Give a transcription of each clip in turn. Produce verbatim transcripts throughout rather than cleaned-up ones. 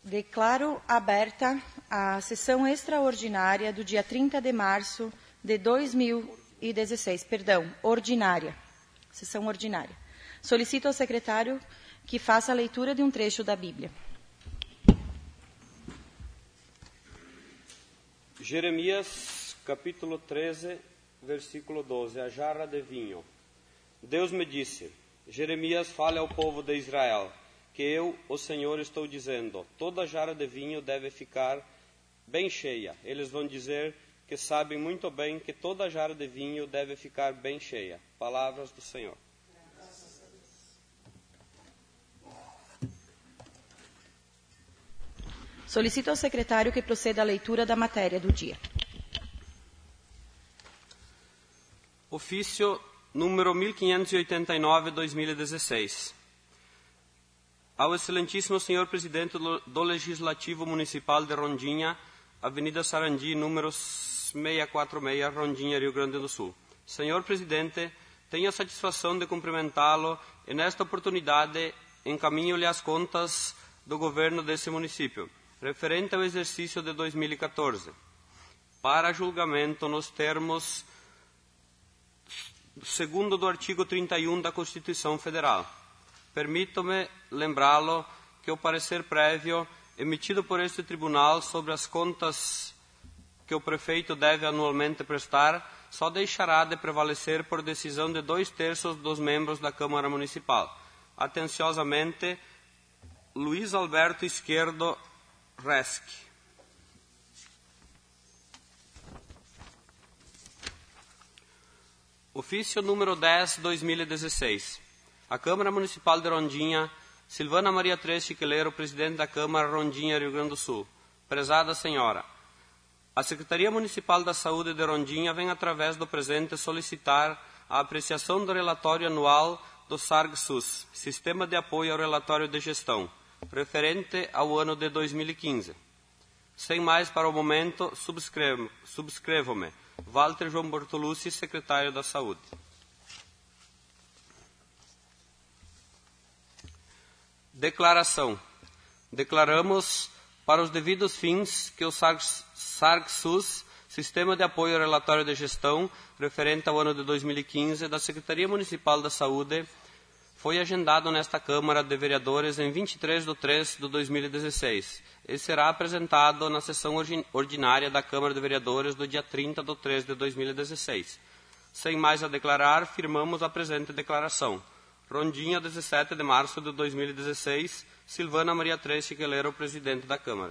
Declaro aberta a sessão extraordinária do dia trinta de março de dois mil e dezesseis. Perdão, ordinária. Sessão ordinária. Solicito ao secretário que faça a leitura de um trecho da Bíblia. Jeremias, capítulo treze, versículo doze. A jarra de vinho. Deus me disse: Jeremias, fale ao povo de Israel, que eu, o Senhor, estou dizendo: toda jarra de vinho deve ficar bem cheia. Eles vão dizer que sabem muito bem que toda jarra de vinho deve ficar bem cheia. Palavras do Senhor. Solicito ao secretário que proceda à leitura da matéria do dia. Ofício número mil quinhentos e oitenta e nove, dois mil e dezesseis. Ao excelentíssimo senhor presidente do Legislativo Municipal de Rondinha, Avenida Sarandi, número seiscentos e quarenta e seis, Rondinha, Rio Grande do Sul. Senhor presidente, tenho a satisfação de cumprimentá-lo e nesta oportunidade encaminho-lhe as contas do governo desse município, referente ao exercício de dois mil e quatorze, para julgamento nos termos segundo do artigo trinta e um da Constituição Federal. Permito-me lembrá-lo que o parecer prévio emitido por este tribunal sobre as contas que o prefeito deve anualmente prestar só deixará de prevalecer por decisão de dois terços dos membros da Câmara Municipal. Atenciosamente, Luiz Alberto Esquerdo Resque. Ofício número dez, dois mil e dezesseis. A Câmara Municipal de Rondinha, Silvana Maria Tres Chiqueleiro, presidente da Câmara Rondinha, Rio Grande do Sul. Prezada senhora, a Secretaria Municipal da Saúde de Rondinha vem, através do presente, solicitar a apreciação do relatório anual do SARG-SUS, Sistema de Apoio ao Relatório de Gestão, referente ao ano de dois mil e quinze. Sem mais para o momento, subscrevo-me, subscrevo-me Walter João Bortolucci, secretário da Saúde. Declaração. Declaramos, para os devidos fins, que o SARG-SUS, Sistema de Apoio ao Relatório de Gestão, referente ao ano de dois mil e quinze, da Secretaria Municipal da Saúde, foi agendado nesta Câmara de Vereadores em vinte e três de três de dois mil e dezesseis e será apresentado na sessão ordinária da Câmara de Vereadores do dia trinta de três de dois mil e dezesseis. Sem mais a declarar, firmamos a presente declaração. Rondinha, dezessete de março de dois mil e dezesseis, Silvana Maria Tres Chiqueleiro, presidente da Câmara.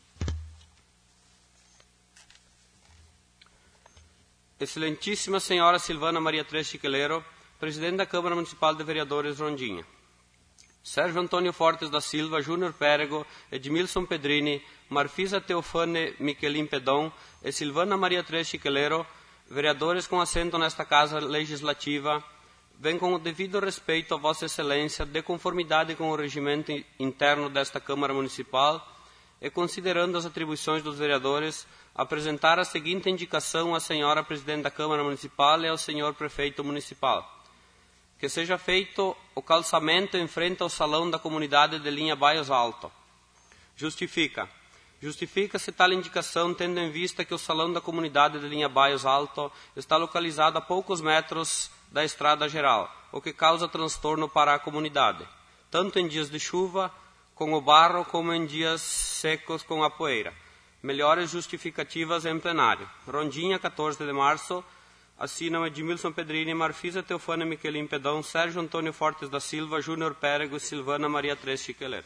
Excelentíssima senhora Silvana Maria Tres Chiqueleiro, presidente da Câmara Municipal de Vereadores Rondinha. Sérgio Antônio Fortes da Silva, Júnior Pérego, Edmilson Pedrini, Marfisa Teofane Miquelim Pedon e Silvana Maria Tres Chiqueleiro, vereadores com assento nesta Casa Legislativa, vem com o devido respeito a Vossa Excelência, de conformidade com o regimento interno desta Câmara Municipal e considerando as atribuições dos vereadores, apresentar a seguinte indicação à senhora Presidente da Câmara Municipal e ao senhor Prefeito Municipal. Que seja feito o calçamento em frente ao Salão da Comunidade de Linha Baios Alto. Justifica. Justifica-se tal indicação tendo em vista que o Salão da Comunidade de Linha Baios Alto está localizado a poucos metros da estrada geral, o que causa transtorno para a comunidade, tanto em dias de chuva, com o barro, como em dias secos, com a poeira. Melhores justificativas em plenário. Rondinha, quatorze de março, assinam Edmilson Pedrini, Marfisa Teofane Miquelim Pedão, Sérgio Antônio Fortes da Silva, Júnior Pérego e Silvana Maria Tres Chiqueleiro.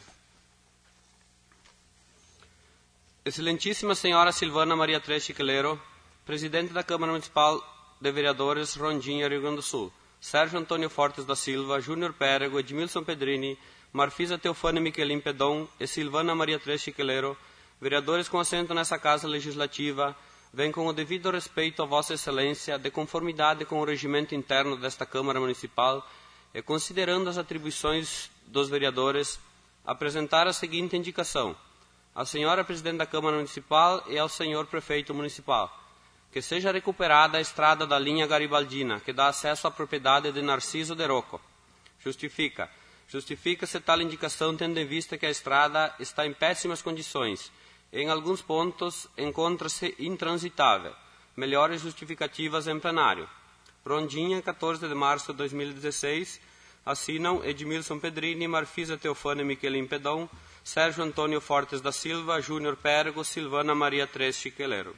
Excelentíssima senhora Silvana Maria Tres Chiqueleiro, presidente da Câmara Municipal de Vereadores Rondinha, Rio Grande do Sul. Sérgio Antônio Fortes da Silva, Júnior Pérego, Edmilson Pedrini, Marfisa Teofane Miquelim Pedon e Silvana Maria Tres Chiqueleiro, vereadores com assento nessa Casa Legislativa, vem com o devido respeito a Vossa Excelência, de conformidade com o regimento interno desta Câmara Municipal e considerando as atribuições dos vereadores, apresentar a seguinte indicação: à senhora Presidente da Câmara Municipal e ao senhor Prefeito Municipal, que seja recuperada a estrada da linha Garibaldina, que dá acesso à propriedade de Narciso de Rocco. Justifica. Justifica-se tal indicação tendo em vista que a estrada está em péssimas condições. Em alguns pontos encontra-se intransitável. Melhores justificativas em plenário. Rondinha, quatorze de março de dois mil e dezesseis. Assinam Edmilson Pedrini, Marfisa Teofane Miquelin Pedon, Sérgio Antônio Fortes da Silva, Júnior Pérego, Silvana Maria Tres Chiquelero.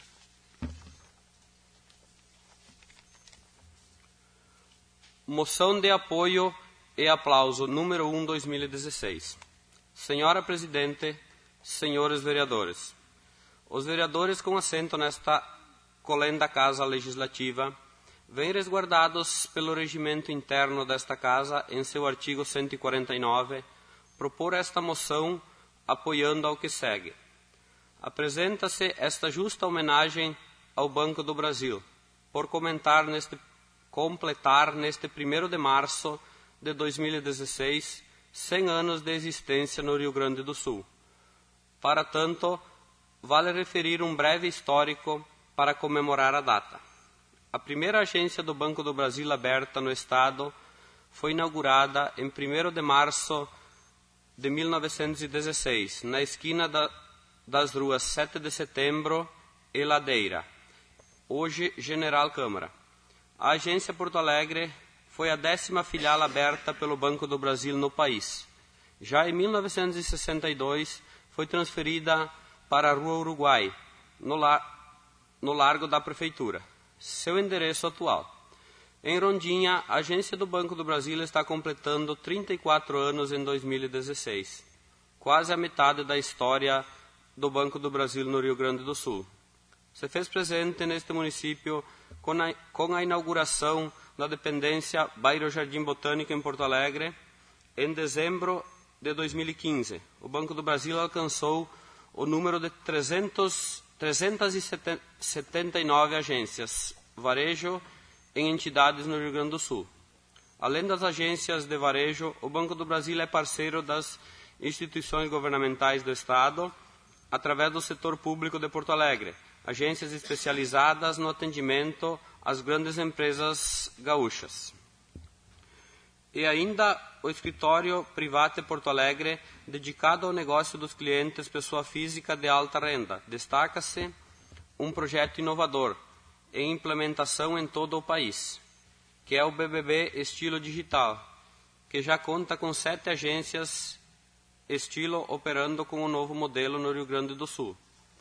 Moção de apoio e aplauso número um, dois mil e dezesseis. Senhora Presidente, senhores vereadores. Os vereadores com assento nesta colenda Casa Legislativa vêm resguardados pelo regimento interno desta Casa em seu artigo cento e quarenta e nove, propor esta moção apoiando ao que segue. Apresenta-se esta justa homenagem ao Banco do Brasil, por comentar neste, completar neste primeiro de março de dois mil e dezesseis cem anos de existência no Rio Grande do Sul. Para tanto, vale referir um breve histórico para comemorar a data. A primeira agência do Banco do Brasil aberta no Estado foi inaugurada em primeiro de março de mil novecentos e dezesseis, na esquina da, das ruas sete de setembro e Ladeira, hoje General Câmara. A agência Porto Alegre foi a décima filial aberta pelo Banco do Brasil no país. Já em mil novecentos e sessenta e dois, foi transferida para a Rua Uruguai, no, lar, no Largo da Prefeitura, seu endereço atual. Em Rondinha, a agência do Banco do Brasil está completando trinta e quatro anos em dois mil e dezesseis, quase a metade da história do Banco do Brasil no Rio Grande do Sul. Se fez presente neste município com a, com a inauguração da dependência Bairro Jardim Botânico em Porto Alegre em dezembro de dois mil e quinze. O Banco do Brasil alcançou o número de trezentas e setenta e nove agências, varejo, em entidades no Rio Grande do Sul. Além das agências de varejo, o Banco do Brasil é parceiro das instituições governamentais do Estado, através do setor público de Porto Alegre, agências especializadas no atendimento às grandes empresas gaúchas. E ainda o escritório Private Porto Alegre, dedicado ao negócio dos clientes pessoa física de alta renda. Destaca-se um projeto inovador, em implementação em todo o país, que é o B B B Estilo Digital, que já conta com sete agências estilo operando com o novo modelo no Rio Grande do Sul.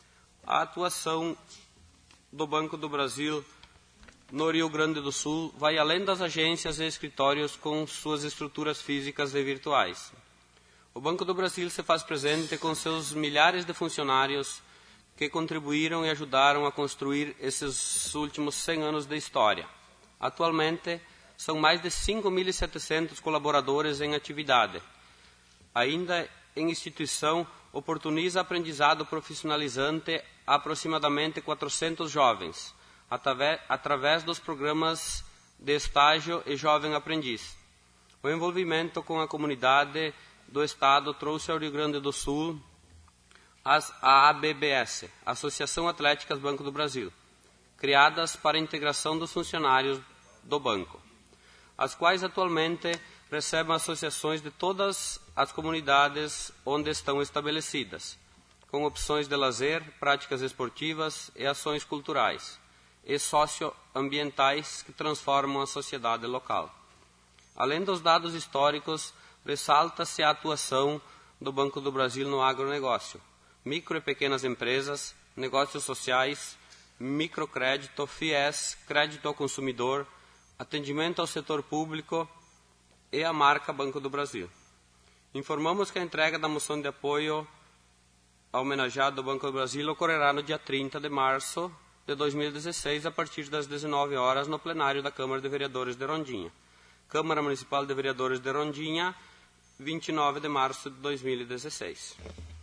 A atuação do Banco do Brasil no Rio Grande do Sul vai além das agências e escritórios com suas estruturas físicas e virtuais. O Banco do Brasil se faz presente com seus milhares de funcionários que contribuíram e ajudaram a construir esses últimos cem anos de história. Atualmente, são mais de cinco mil e setecentos colaboradores em atividade. Ainda em instituição, oportuniza aprendizado profissionalizante a aproximadamente quatrocentos jovens, através dos programas de estágio e jovem aprendiz. O envolvimento com a comunidade do Estado trouxe ao Rio Grande do Sul as A A B B S, Associação Atléticas Banco do Brasil, criadas para a integração dos funcionários do banco, as quais atualmente recebem associações de todas as comunidades onde estão estabelecidas, com opções de lazer, práticas esportivas e ações culturais e socioambientais que transformam a sociedade local. Além dos dados históricos, ressalta-se a atuação do Banco do Brasil no agronegócio, micro e pequenas empresas, negócios sociais, microcrédito, F I E S, crédito ao consumidor, atendimento ao setor público e a marca Banco do Brasil. Informamos que a entrega da moção de apoio ao homenageado do Banco do Brasil ocorrerá no dia trinta de março de dois mil e dezesseis, a partir das dezenove horas, no plenário da Câmara de Vereadores de Rondinha. Câmara Municipal de Vereadores de Rondinha, vinte e nove de março de dois mil e dezesseis.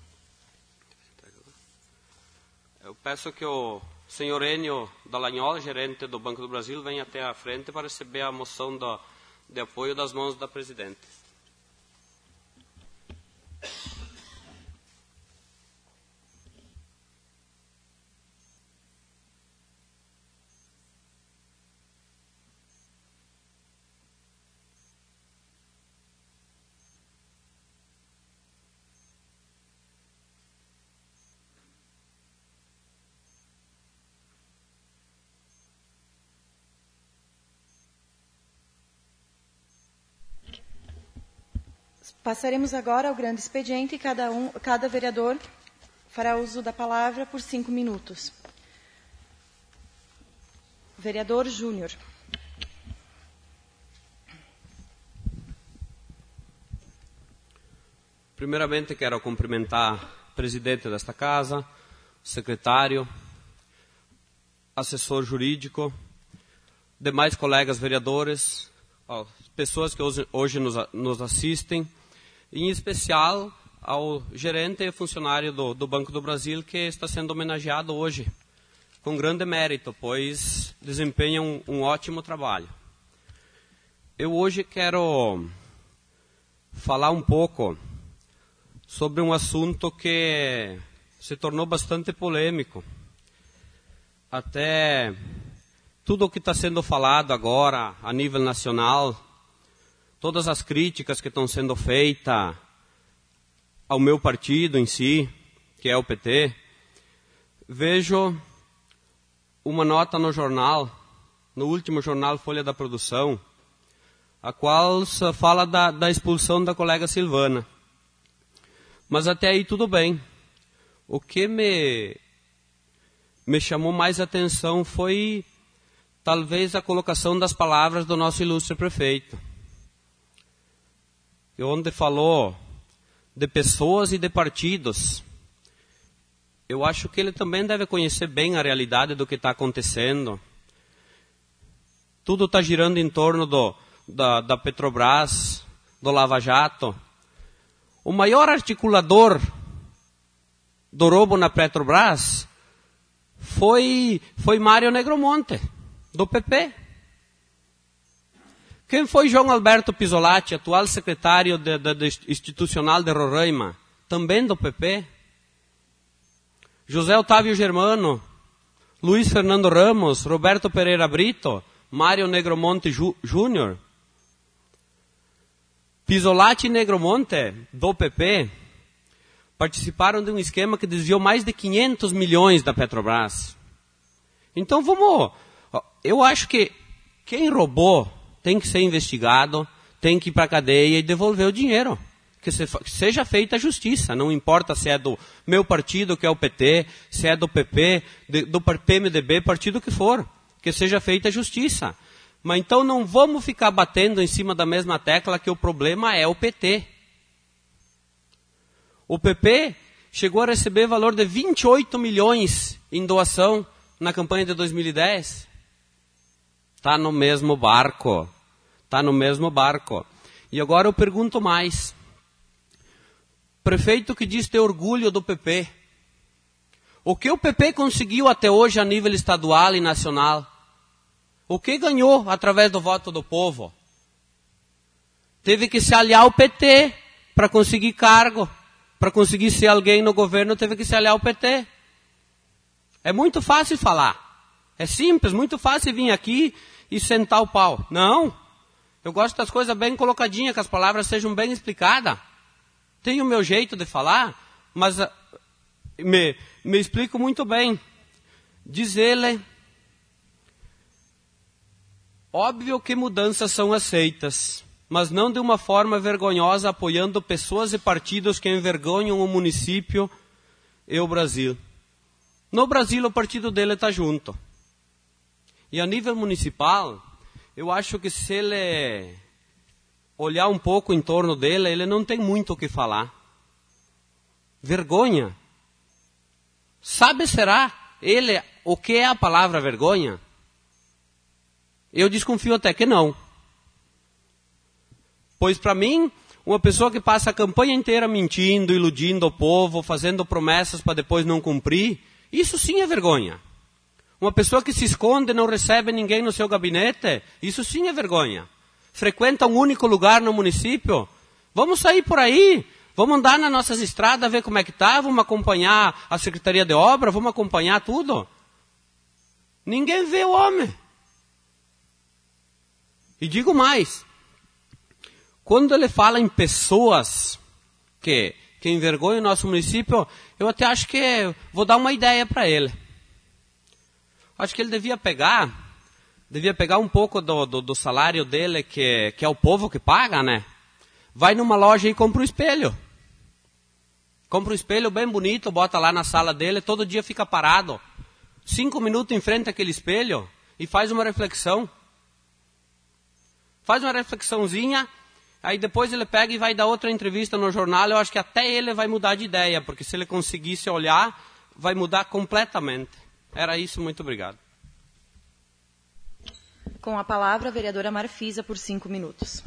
Eu peço que o senhor Enio Dallagnol, gerente do Banco do Brasil, venha até a frente para receber a moção do, de apoio das mãos da presidente. Passaremos agora ao grande expediente e cada, um, cada vereador fará uso da palavra por cinco minutos. Vereador Júnior. Primeiramente, quero cumprimentar o presidente desta casa, secretário, assessor jurídico, demais colegas vereadores, ó, pessoas que hoje, hoje nos, nos assistem, em especial ao gerente e funcionário do, do Banco do Brasil, que está sendo homenageado hoje, com grande mérito, pois desempenham um, um ótimo trabalho. Eu hoje quero falar um pouco sobre um assunto que se tornou bastante polêmico. Até tudo o que está sendo falado agora a nível nacional, todas as críticas que estão sendo feitas ao meu partido em si, que é o P T, vejo uma nota no jornal, no último jornal Folha da Produção, a qual fala da, da expulsão da colega Silvana. Mas até aí tudo bem. O que me, me chamou mais atenção foi talvez a colocação das palavras do nosso ilustre prefeito, onde falou de pessoas e de partidos. Eu acho que ele também deve conhecer bem a realidade do que está acontecendo. Tudo está girando em torno do, da, da Petrobras, do Lava Jato. O maior articulador do roubo na Petrobras foi, foi Mário Negromonte, do P P. Quem foi João Alberto Pisolatti, atual secretário de, de, de institucional de Roraima, também do P P? José Otávio Germano, Luiz Fernando Ramos, Roberto Pereira Brito, Mário Negromonte Júnior. Pisolatti e Negromonte, do P P, participaram de um esquema que desviou mais de quinhentos milhões da Petrobras. Então vamos... Eu acho que quem roubou tem que ser investigado, tem que ir para a cadeia e devolver o dinheiro. Que seja feita a justiça, não importa se é do meu partido, que é o P T, se é do P P, do P M D B, partido que for, que seja feita a justiça. Mas então não vamos ficar batendo em cima da mesma tecla que o problema é o P T. O P P chegou a receber valor de vinte e oito milhões em doação na campanha de dois mil e dez. Está no mesmo barco. Está no mesmo barco. E agora eu pergunto mais. Prefeito que diz ter orgulho do P P. O que o P P conseguiu até hoje a nível estadual e nacional? O que ganhou através do voto do povo? Teve que se aliar ao P T para conseguir cargo. Para conseguir ser alguém no governo, teve que se aliar ao P T. É muito fácil falar. É simples, muito fácil vir aqui e sentar o pau. Não. Eu gosto das coisas bem colocadinhas, que as palavras sejam bem explicadas. Tenho o meu jeito de falar, mas uh, me, me explico muito bem. Diz ele, óbvio que mudanças são aceitas, mas não de uma forma vergonhosa, apoiando pessoas e partidos que envergonham o município e o Brasil. No Brasil, o partido dele está junto. E a nível municipal, eu acho que se ele olhar um pouco em torno dele, ele não tem muito o que falar. Vergonha. Sabe, será ele o que é a palavra vergonha? Eu desconfio até que não. Pois para mim, uma pessoa que passa a campanha inteira mentindo, iludindo o povo, fazendo promessas para depois não cumprir, isso sim é vergonha. Uma pessoa que se esconde e não recebe ninguém no seu gabinete, isso sim é vergonha. Frequenta um único lugar no município, vamos sair por aí, vamos andar nas nossas estradas, ver como é que está, vamos acompanhar a Secretaria de Obra, vamos acompanhar tudo. Ninguém vê o homem. E digo mais, quando ele fala em pessoas que, que envergonham o nosso município, eu até acho que vou dar uma ideia para ele. Acho que ele devia pegar, devia pegar um pouco do, do, do salário dele, que, que é o povo que paga, né? vai numa loja e compra um espelho. Compra um espelho bem bonito, bota lá na sala dele, todo dia fica parado. Cinco minutos em frente àquele espelho e faz uma reflexão. Faz uma reflexãozinha, aí depois ele pega e vai dar outra entrevista no jornal. Eu acho que até ele vai mudar de ideia, porque se ele conseguisse olhar, vai mudar completamente. Era isso, muito obrigado. Com a palavra, a vereadora Marfisa, por cinco minutos.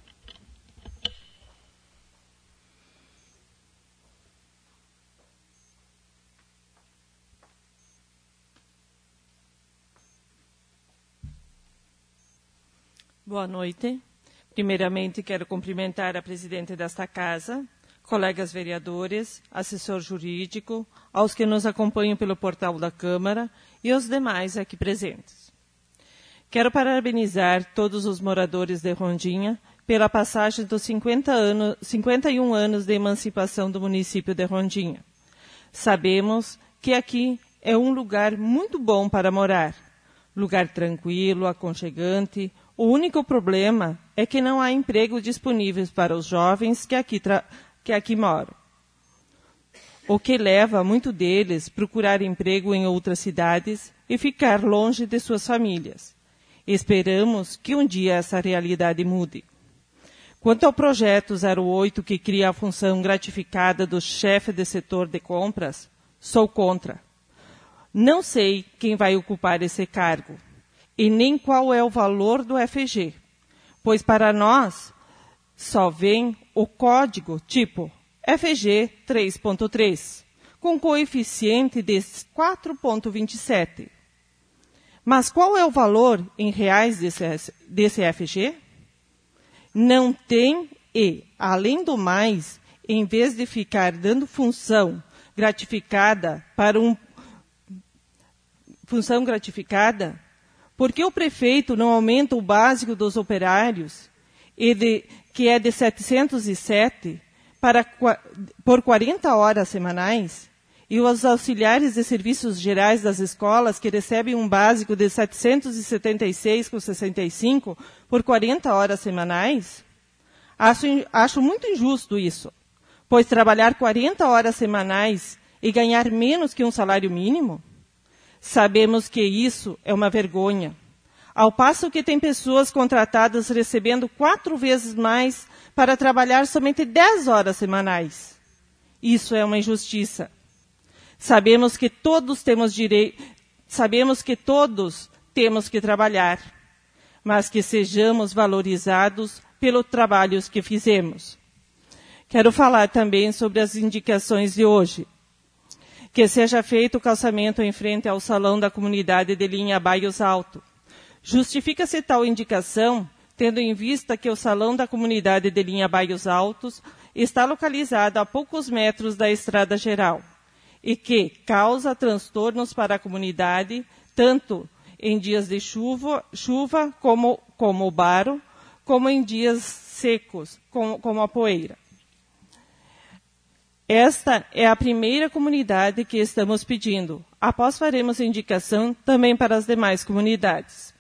Boa noite. Primeiramente, quero cumprimentar a presidente desta casa, colegas vereadores, assessor jurídico, aos que nos acompanham pelo portal da Câmara e os demais aqui presentes. Quero parabenizar todos os moradores de Rondinha pela passagem dos cinquenta anos, cinquenta e um anos de emancipação do município de Rondinha. Sabemos que aqui é um lugar muito bom para morar, lugar tranquilo, aconchegante. O único problema é que não há empregos disponíveis para os jovens que aqui, que aqui moram, o que leva muito deles a procurar emprego em outras cidades e ficar longe de suas famílias. Esperamos que um dia essa realidade mude. Quanto ao projeto zero oito, que cria a função gratificada do chefe de setor de compras, sou contra. Não sei quem vai ocupar esse cargo e nem qual é o valor do F G, pois para nós só vem o código tipo F G três ponto três, com coeficiente de quatro ponto vinte e sete. Mas qual é o valor em reais desse, desse F G? Não tem e, além do mais, em vez de ficar dando função gratificada para um função gratificada, por que o prefeito não aumenta o básico dos operários, e de, que é de setecentos e sete, para, por quarenta horas semanais, e os auxiliares de serviços gerais das escolas, que recebem um básico de setecentos e setenta e seis vírgula sessenta e cinco por quarenta horas semanais? Acho, acho muito injusto isso, pois trabalhar quarenta horas semanais e ganhar menos que um salário mínimo? Sabemos que isso é uma vergonha, ao passo que tem pessoas contratadas recebendo quatro vezes mais para trabalhar somente dez horas semanais. Isso é uma injustiça. Sabemos que todos temos direito, sabemos que todos temos que trabalhar, mas que sejamos valorizados pelos trabalhos que fizemos. Quero falar também sobre as indicações de hoje. Que seja feito o calçamento em frente ao salão da comunidade de linha Baios Alto. Justifica-se tal indicação, tendo em vista que o salão da comunidade de linha Baios Altos está localizado a poucos metros da estrada geral e que causa transtornos para a comunidade, tanto em dias de chuva, chuva como, como o baro, como em dias secos, como, como a poeira. Esta é a primeira comunidade que estamos pedindo. Após faremos indicação também para as demais comunidades.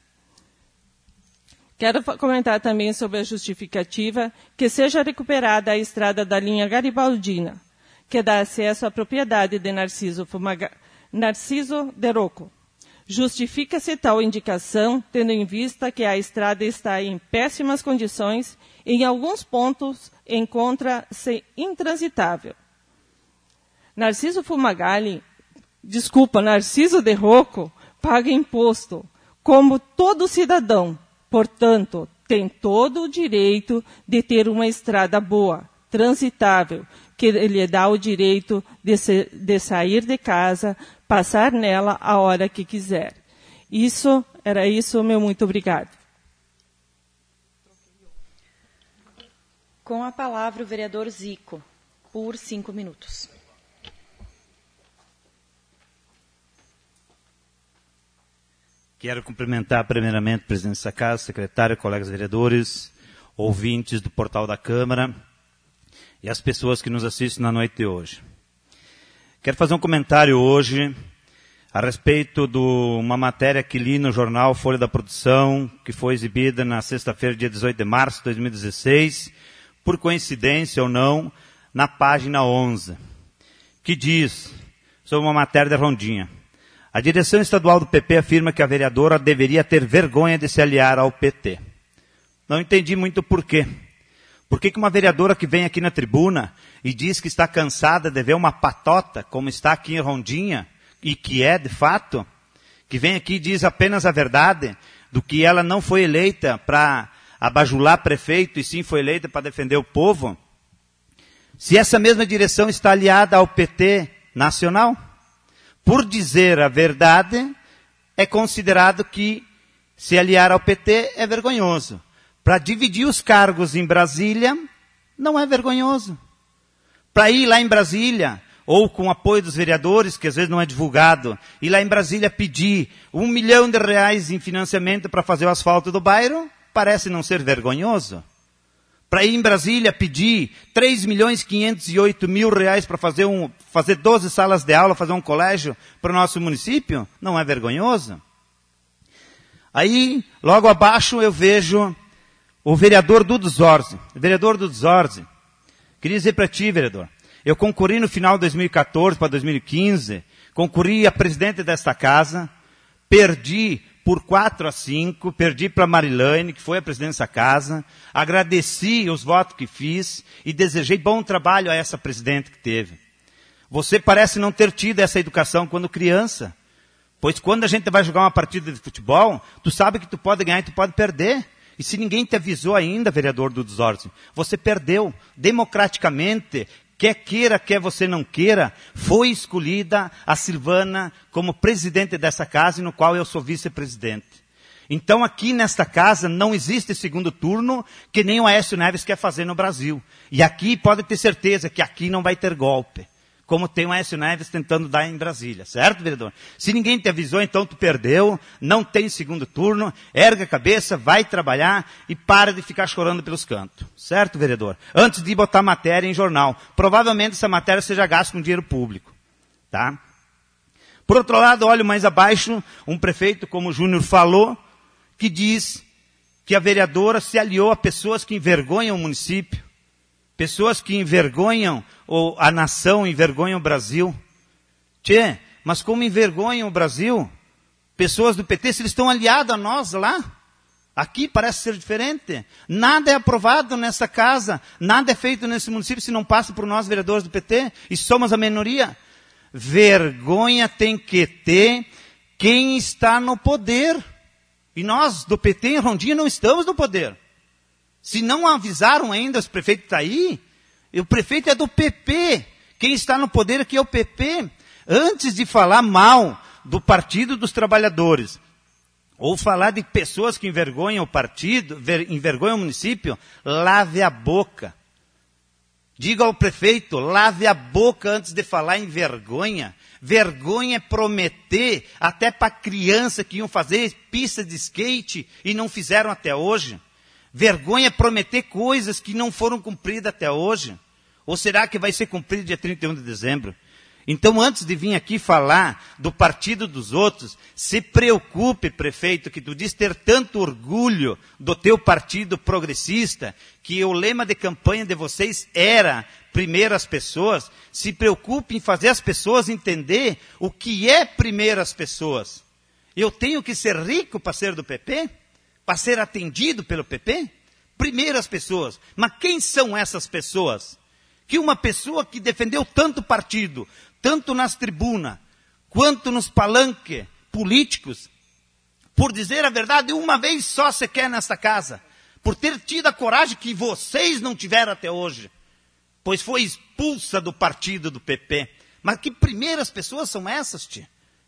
Quero comentar também sobre a justificativa que seja recuperada a estrada da linha Garibaldina, que dá acesso à propriedade de Narciso, Fumaga... Narciso de Rocco. Justifica-se tal indicação, tendo em vista que a estrada está em péssimas condições e em alguns pontos encontra-se intransitável. Narciso Fumagalli, desculpa, Narciso de Rocco, paga imposto, como todo cidadão. Portanto, tem todo o direito de ter uma estrada boa, transitável, que lhe dá o direito de, se, de sair de casa, passar nela a hora que quiser. Isso, era isso, meu muito obrigado. Com a palavra o vereador Zico, por cinco minutos. Quero cumprimentar primeiramente o presidente dessa casa, secretário, colegas vereadores, ouvintes do portal da Câmara e as pessoas que nos assistem na noite de hoje. Quero fazer um comentário hoje a respeito de uma matéria que li no jornal Folha da Produção, que foi exibida na sexta-feira, dia dezoito de março de dois mil e dezesseis, por coincidência ou não, na página onze, que diz, sobre uma matéria da Rondinha, a direção estadual do P P afirma que a vereadora deveria ter vergonha de se aliar ao P T. Não entendi muito por quê. Por que que uma vereadora que vem aqui na tribuna e diz que está cansada de ver uma patota, como está aqui em Rondinha, e que é de fato, que vem aqui e diz apenas a verdade, do que ela não foi eleita para abajular prefeito, e sim foi eleita para defender o povo, se essa mesma direção está aliada ao P T nacional, por dizer a verdade, é considerado que se aliar ao P T é vergonhoso. Para dividir os cargos em Brasília, não é vergonhoso. Para ir lá em Brasília, ou com o apoio dos vereadores, que às vezes não é divulgado, ir lá em Brasília pedir um milhão de reais em financiamento para fazer o asfalto do bairro, parece não ser vergonhoso. Para ir em Brasília pedir três milhões e quinhentos e oito mil reais para fazer, um, fazer doze salas de aula, fazer um colégio para o nosso município, não é vergonhoso. Aí, logo abaixo, eu vejo o vereador Dudu Zorzi. Vereador Dudu Zorzi, queria dizer para ti, vereador, eu concorri no final de dois mil e quatorze para dois mil e quinze, concorri a presidente desta casa, perdi por quatro a cinco, perdi para Marilane, que foi a presidente dessa casa, agradeci os votos que fiz e desejei bom trabalho a essa presidente que teve. Você parece não ter tido essa educação quando criança, pois quando a gente vai jogar uma partida de futebol, tu sabe que tu pode ganhar e tu pode perder. E se ninguém te avisou ainda, vereador Dudu Zorzi, você perdeu democraticamente. Quer queira, quer você não queira, foi escolhida a Silvana como presidente dessa casa, no qual eu sou vice-presidente. Então aqui nesta casa não existe segundo turno, que nem o Aécio Neves quer fazer no Brasil. E aqui pode ter certeza que aqui não vai ter golpe, como tem o Aécio Neves tentando dar em Brasília. Certo, vereador? Se ninguém te avisou, então tu perdeu, não tem segundo turno, erga a cabeça, vai trabalhar e para de ficar chorando pelos cantos. Certo, vereador? Antes de botar matéria em jornal. Provavelmente essa matéria seja gasta com dinheiro público. Tá? Por outro lado, olho mais abaixo, um prefeito, como o Júnior falou, que diz que a vereadora se aliou a pessoas que envergonham o município. Pessoas que envergonham ou a nação, envergonham o Brasil. Tchê, mas como envergonham o Brasil? Pessoas do P T, se eles estão aliados a nós lá, aqui parece ser diferente. Nada é aprovado nessa casa, nada é feito nesse município se não passa por nós, vereadores do P T, e somos a minoria. Vergonha tem que ter quem está no poder. E nós, do P T em Rondinha, não estamos no poder. Se não avisaram ainda, os prefeitos estão aí, o prefeito é do P P. Quem está no poder aqui é o P P. Antes de falar mal do Partido dos Trabalhadores, ou falar de pessoas que envergonham o partido, envergonham o município, lave a boca. Diga ao prefeito, lave a boca antes de falar em vergonha. Vergonha é prometer até para criança que iam fazer pista de skate e não fizeram até hoje. Vergonha é prometer coisas que não foram cumpridas até hoje. Ou será que vai ser cumprido dia trinta e um de dezembro? Então, antes de vir aqui falar do partido dos outros, se preocupe, prefeito, que tu diz ter tanto orgulho do teu partido progressista, que o lema de campanha de vocês era primeiro as pessoas. Se preocupe em fazer as pessoas entender o que é primeiro as pessoas. Eu tenho que ser rico para ser do P P? Para ser atendido pelo P P? Primeiro as pessoas. Mas quem são essas pessoas? Que uma pessoa que defendeu tanto partido, tanto nas tribunas, quanto nos palanques políticos, por dizer a verdade, uma vez só se quer nesta casa, por ter tido a coragem que vocês não tiveram até hoje, pois foi expulsa do partido do P P. Mas que primeiras pessoas são essas, tia?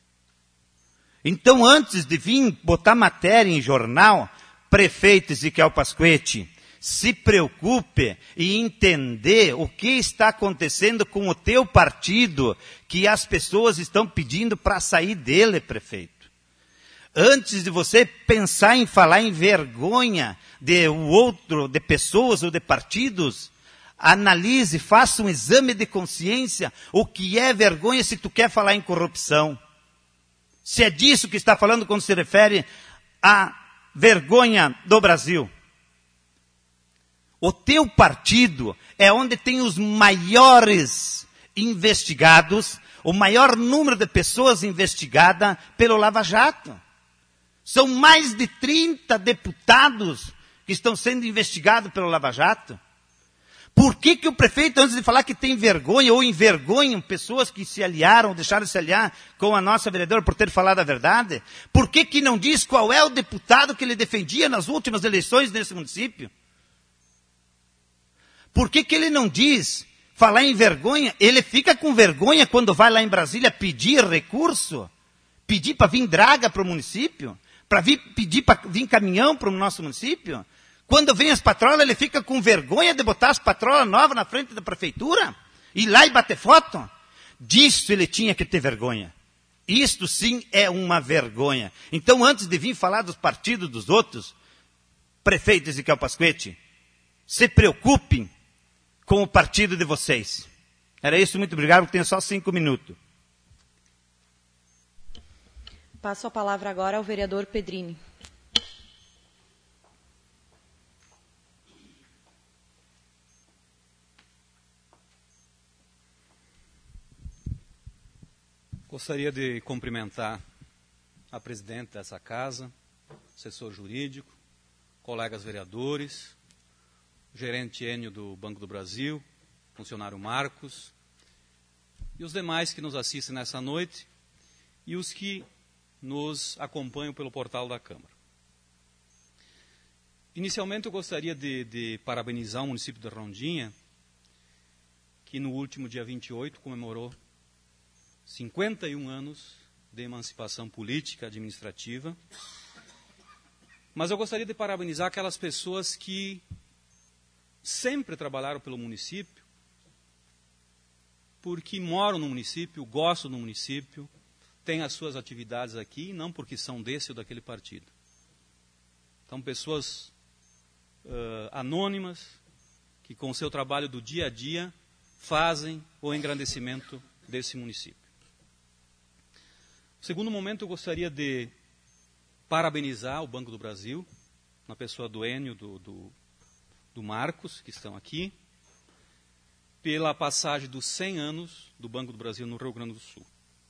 Então, antes de vir botar matéria em jornal, prefeito Ezequiel Pasquetti, se preocupe em entender o que está acontecendo com o teu partido, que as pessoas estão pedindo para sair dele, prefeito. Antes de você pensar em falar em vergonha de outro, de pessoas ou de partidos, analise, faça um exame de consciência, o que é vergonha se tu quer falar em corrupção. Se é disso que está falando quando se refere à vergonha do Brasil. O teu partido é onde tem os maiores investigados, o maior número de pessoas investigadas pelo Lava Jato. São mais de trinta deputados que estão sendo investigados pelo Lava Jato. Por que que o prefeito, antes de falar que tem vergonha ou envergonham pessoas que se aliaram, deixaram de se aliar com a nossa vereadora por ter falado a verdade, por que que não diz qual é o deputado que ele defendia nas últimas eleições nesse município? Por que que ele não diz, falar em vergonha, ele fica com vergonha quando vai lá em Brasília pedir recurso, pedir para vir draga para o município, para vir, pedir para vir caminhão para o nosso município? Quando vem as patrolas, ele fica com vergonha de botar as patrolas novas na frente da prefeitura? Ir lá e bater foto? Disso ele tinha que ter vergonha. Isto sim é uma vergonha. Então, antes de vir falar dos partidos dos outros, prefeito Ezequiel Pasquetti, se preocupem com o partido de vocês. Era isso, muito obrigado, porque tenho só cinco minutos. Passo a palavra agora ao vereador Pedrini. Gostaria de cumprimentar a presidente dessa casa, assessor jurídico, colegas vereadores, o gerente Enio do Banco do Brasil, funcionário Marcos, e os demais que nos assistem nessa noite e os que nos acompanham pelo portal da Câmara. Inicialmente eu gostaria de, de parabenizar o município de Rondinha, que no último dia vinte e oito comemorou cinquenta e um anos de emancipação política administrativa. Mas eu gostaria de parabenizar aquelas pessoas que sempre trabalharam pelo município, porque moram no município, gostam do município, têm as suas atividades aqui, não porque são desse ou daquele partido. Então, pessoas uh, anônimas, que com o seu trabalho do dia a dia fazem o engrandecimento desse município. No segundo momento, eu gostaria de parabenizar o Banco do Brasil, na pessoa do Enio, do, do, do Marcos, que estão aqui, pela passagem dos cem anos do Banco do Brasil no Rio Grande do Sul.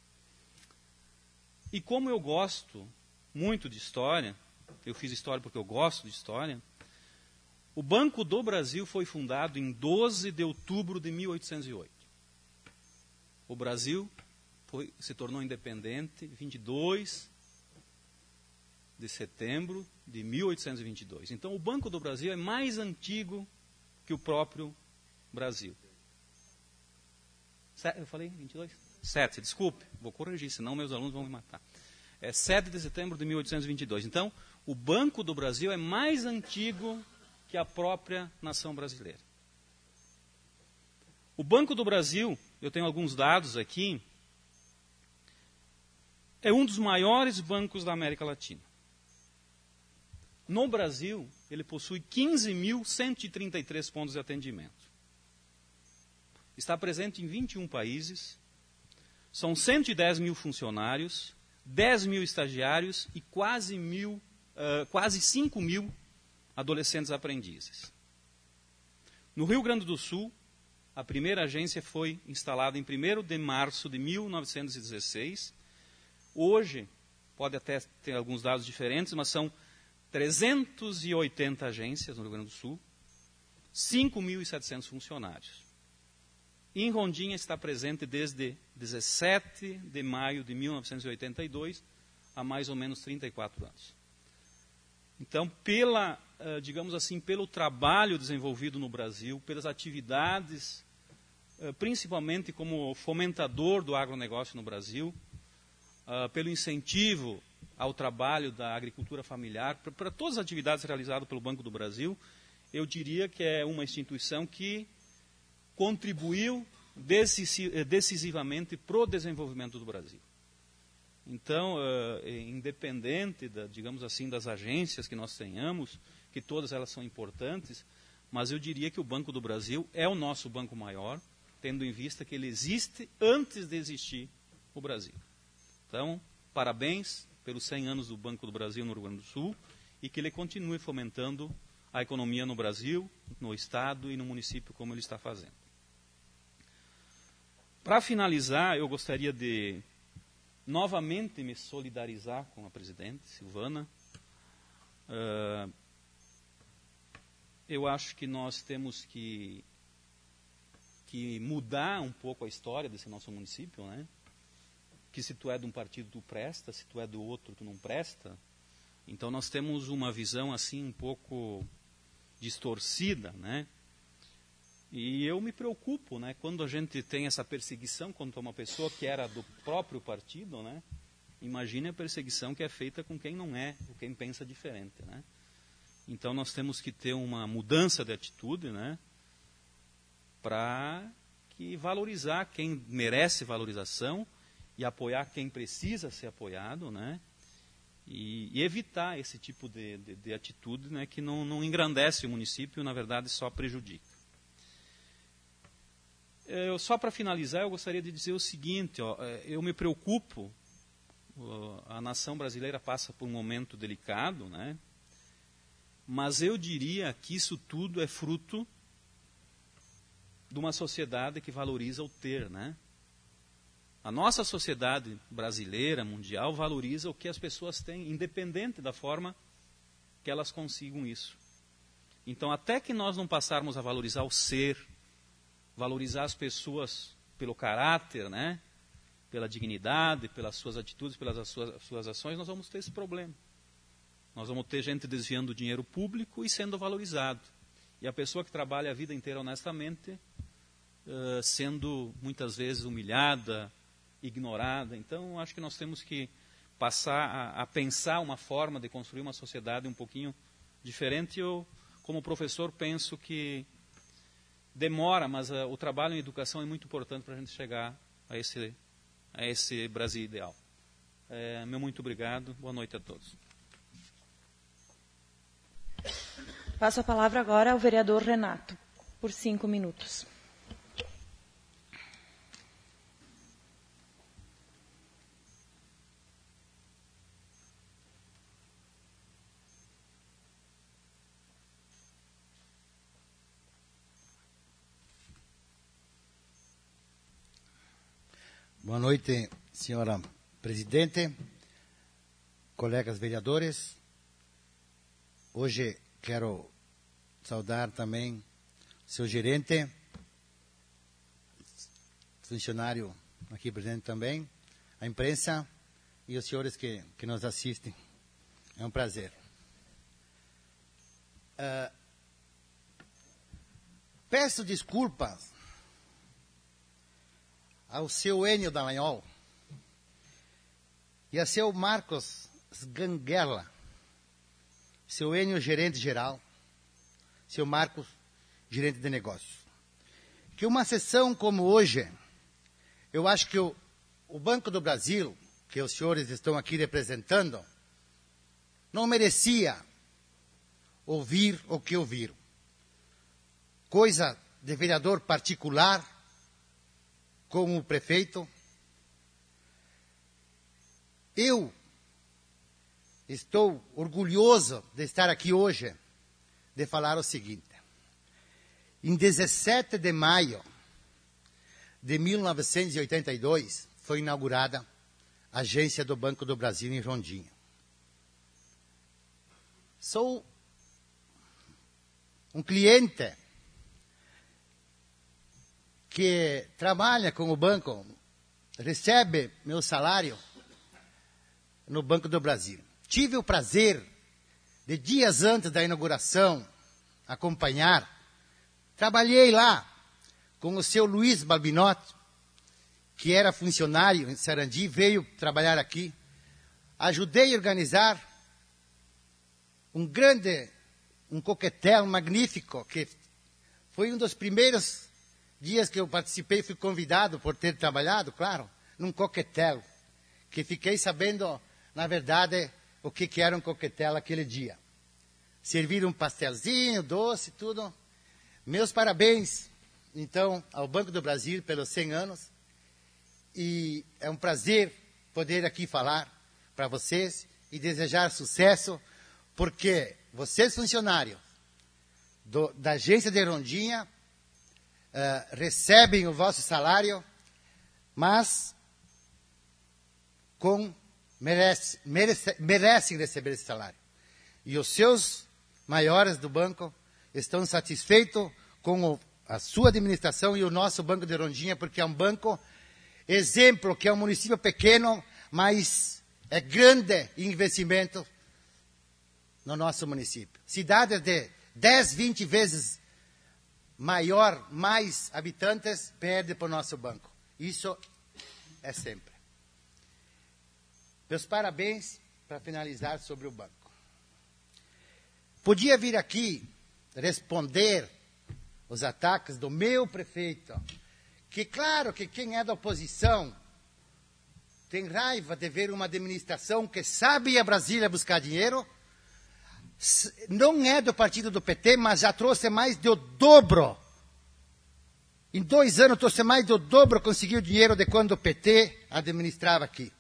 E como eu gosto muito de história, eu fiz história porque eu gosto de história, o Banco do Brasil foi fundado em doze de outubro de mil oitocentos e oito. O Brasil foi, se tornou independente em vinte e dois de setembro de mil oitocentos e vinte e dois. Então, o Banco do Brasil é mais antigo que o próprio Brasil. Eu falei vinte e dois? sete, desculpe, vou corrigir, senão meus alunos vão me matar. É sete de setembro de mil oitocentos e vinte e dois. Então, o Banco do Brasil é mais antigo que a própria nação brasileira. O Banco do Brasil, eu tenho alguns dados aqui, é um dos maiores bancos da América Latina. No Brasil, ele possui quinze mil cento e trinta e três pontos de atendimento. Está presente em vinte e um países, são cento e dez mil funcionários, dez mil estagiários e quase, mil, uh, quase cinco mil adolescentes aprendizes. No Rio Grande do Sul, a primeira agência foi instalada em primeiro de março de mil novecentos e dezesseis. Hoje, pode até ter alguns dados diferentes, mas são trezentas e oitenta agências no Rio Grande do Sul, cinco mil e setecentos funcionários. Em Rondinha está presente desde dezessete de maio de mil novecentos e oitenta e dois, há mais ou menos trinta e quatro anos. Então, pela, digamos assim, pelo trabalho desenvolvido no Brasil, pelas atividades, principalmente como fomentador do agronegócio no Brasil, pelo incentivo ao trabalho da agricultura familiar, para todas as atividades realizadas pelo Banco do Brasil, eu diria que é uma instituição que contribuiu decisivamente para o desenvolvimento do Brasil. Então, uh, independente, da, digamos assim, das agências que nós tenhamos, que todas elas são importantes, mas eu diria que o Banco do Brasil é o nosso banco maior, tendo em vista que ele existe antes de existir o Brasil. Então, parabéns pelos cem anos do Banco do Brasil no Rio Grande do Sul e que ele continue fomentando a economia no Brasil, no Estado e no município, como ele está fazendo. Para finalizar, eu gostaria de novamente me solidarizar com a presidente Silvana. Uh, eu acho que nós temos que, que mudar um pouco a história desse nosso município, né? Que se tu é de um partido, tu presta, se tu é do outro, tu não presta. Então nós temos uma visão assim um pouco distorcida, né? E eu me preocupo, né, quando a gente tem essa perseguição contra uma pessoa que era do próprio partido, né? Imagine a perseguição que é feita com quem não é, com quem pensa diferente, né? Então nós temos que ter uma mudança de atitude, né, para que valorizar quem merece valorização e apoiar quem precisa ser apoiado, né? E, e evitar esse tipo de, de, de atitude, né, que não, não engrandece o município, na verdade só prejudica. Eu, só para finalizar, eu gostaria de dizer o seguinte, ó, eu me preocupo, a nação brasileira passa por um momento delicado, né? Mas eu diria que isso tudo é fruto de uma sociedade que valoriza o ter, né? A nossa sociedade brasileira, mundial, valoriza o que as pessoas têm, independente da forma que elas consigam isso. Então, até que nós não passarmos a valorizar o ser, valorizar as pessoas pelo caráter, né, pela dignidade, pelas suas atitudes, pelas suas, suas ações, nós vamos ter esse problema. Nós vamos ter gente desviando dinheiro público e sendo valorizado. E a pessoa que trabalha a vida inteira honestamente, uh, sendo muitas vezes humilhada, ignorada. Então, acho que nós temos que passar a, a pensar uma forma de construir uma sociedade um pouquinho diferente. Eu, como professor, penso que demora, mas uh, o trabalho em educação é muito importante para a gente chegar a esse, a esse Brasil ideal. É, meu muito obrigado. Boa noite a todos. Passo a palavra agora ao vereador Renato, por cinco minutos. Boa noite, senhora presidente, colegas vereadores. Hoje quero saudar também seu gerente, funcionário aqui presente também, a imprensa e os senhores que, que nos assistem. É um prazer. Uh, peço desculpas ao seu Enio Dallagnol e a seu Marcos Sganguerla, seu Enio, gerente geral, seu Marcos, gerente de negócios. Que uma sessão como hoje, eu acho que o, o Banco do Brasil, que os senhores estão aqui representando, não merecia ouvir o que ouviram. Coisa de vereador particular, como o prefeito. Eu estou orgulhoso de estar aqui hoje, de falar o seguinte. Em dezessete de maio de mil novecentos e oitenta e dois, foi inaugurada a agência do Banco do Brasil em Rondinha. Sou um cliente que trabalha com o banco, recebe meu salário no Banco do Brasil. Tive o prazer de dias antes da inauguração acompanhar. Trabalhei lá com o seu Luiz Balbinotto, que era funcionário em Sarandi, veio trabalhar aqui. Ajudei a organizar um grande, um coquetel magnífico, que foi um dos primeiros dias que eu participei, fui convidado por ter trabalhado, claro, num coquetel, que fiquei sabendo, na verdade, o que, que era um coquetel aquele dia. Serviram um pastelzinho, doce, tudo. Meus parabéns, então, ao Banco do Brasil pelos cem anos. E é um prazer poder aqui falar para vocês e desejar sucesso, porque vocês, funcionários, do, da agência de Rondinha uh, recebem o vosso salário, mas com, merece, merece, merecem receber esse salário. E os seus maiores do banco estão satisfeitos com o, a sua administração e o nosso Banco de Rondinha, porque é um banco exemplo, que é um município pequeno, mas é grande investimento no nosso município. Cidades de dez, vinte vezes maior, mais habitantes, perde para o nosso banco. Isso é sempre. Meus parabéns para finalizar sobre o banco. Podia vir aqui responder os ataques do meu prefeito, que claro que quem é da oposição tem raiva de ver uma administração que sabe ir a Brasília buscar dinheiro, não é do partido do P T, mas já trouxe mais do dobro. Em dois anos trouxe mais do dobro, conseguiu dinheiro de quando o P T administrava aqui.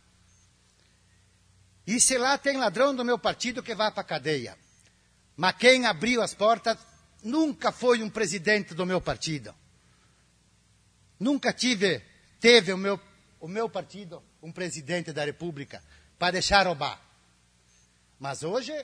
E se lá tem ladrão do meu partido que vai para a cadeia. Mas quem abriu as portas nunca foi um presidente do meu partido. Nunca tive, teve o meu, o meu partido um presidente da República para deixar roubar. Mas hoje,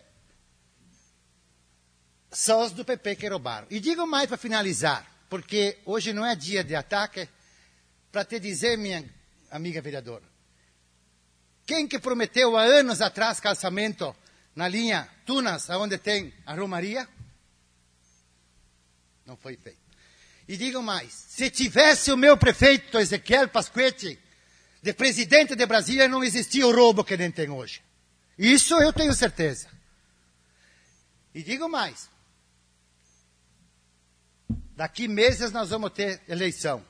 só os do P P que roubaram. E digo mais para finalizar, porque hoje não é dia de ataque, para te dizer, minha amiga vereadora, quem que prometeu há anos atrás calçamento na linha Tunas, onde tem a Romaria? Não foi feito. E digo mais, se tivesse o meu prefeito Ezequiel Pasquetti, de presidente de Brasília, não existia o roubo que nem tem hoje. Isso eu tenho certeza. E digo mais, daqui meses nós vamos ter eleição.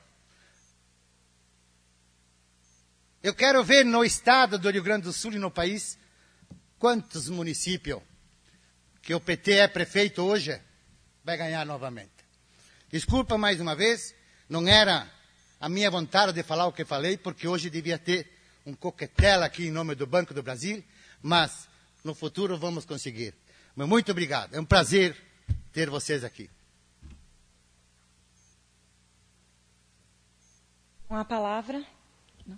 Eu quero ver no estado do Rio Grande do Sul e no país quantos municípios que o P T é prefeito hoje vai ganhar novamente. Desculpa mais uma vez, não era a minha vontade de falar o que falei, porque hoje devia ter um coquetel aqui em nome do Banco do Brasil, mas no futuro vamos conseguir. Mas muito obrigado, é um prazer ter vocês aqui. Com a palavra. Não.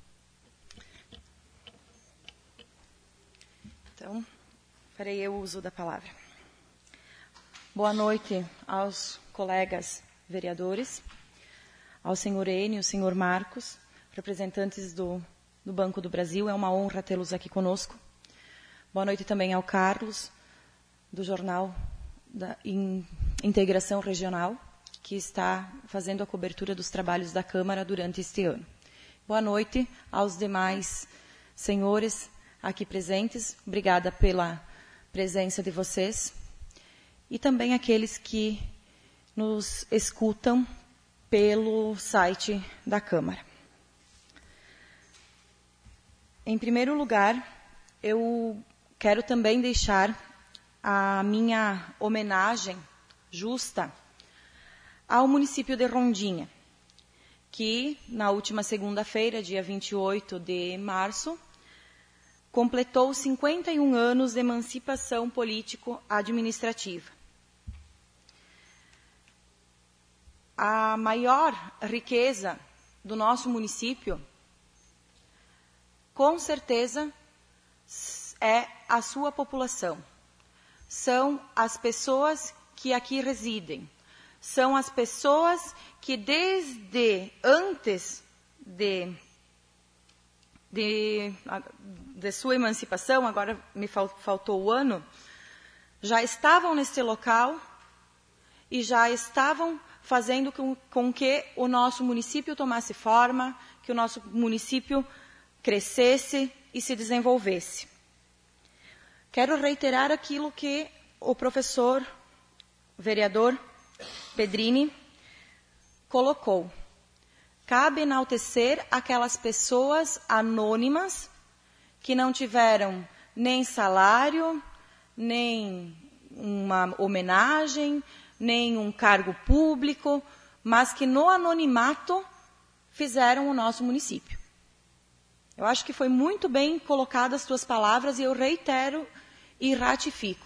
Então, farei eu uso da palavra. Boa noite aos colegas vereadores, ao senhor Enio, ao senhor Marcos, representantes do, do Banco do Brasil. É uma honra tê-los aqui conosco. Boa noite também ao Carlos, do Jornal da Integração Regional, que está fazendo a cobertura dos trabalhos da Câmara durante este ano. Boa noite aos demais senhores aqui presentes. Obrigada pela presença de vocês. E também aqueles que nos escutam pelo site da Câmara. Em primeiro lugar, eu quero também deixar a minha homenagem justa ao município de Rondinha, que na última segunda-feira, dia vinte e oito de março, completou cinquenta e um anos de emancipação político-administrativa. A maior riqueza do nosso município, com certeza, é a sua população. São as pessoas que aqui residem. São as pessoas que desde antes de, de, de sua emancipação, agora me faltou o ano, já estavam neste local e já estavam fazendo com, com que o nosso município tomasse forma, que o nosso município crescesse e se desenvolvesse. Quero reiterar aquilo que o professor, vereador Pedrini, colocou. Cabe enaltecer aquelas pessoas anônimas que não tiveram nem salário, nem uma homenagem, nem um cargo público, mas que no anonimato fizeram o nosso município. Eu acho que foi muito bem colocadas as tuas palavras e eu reitero e ratifico.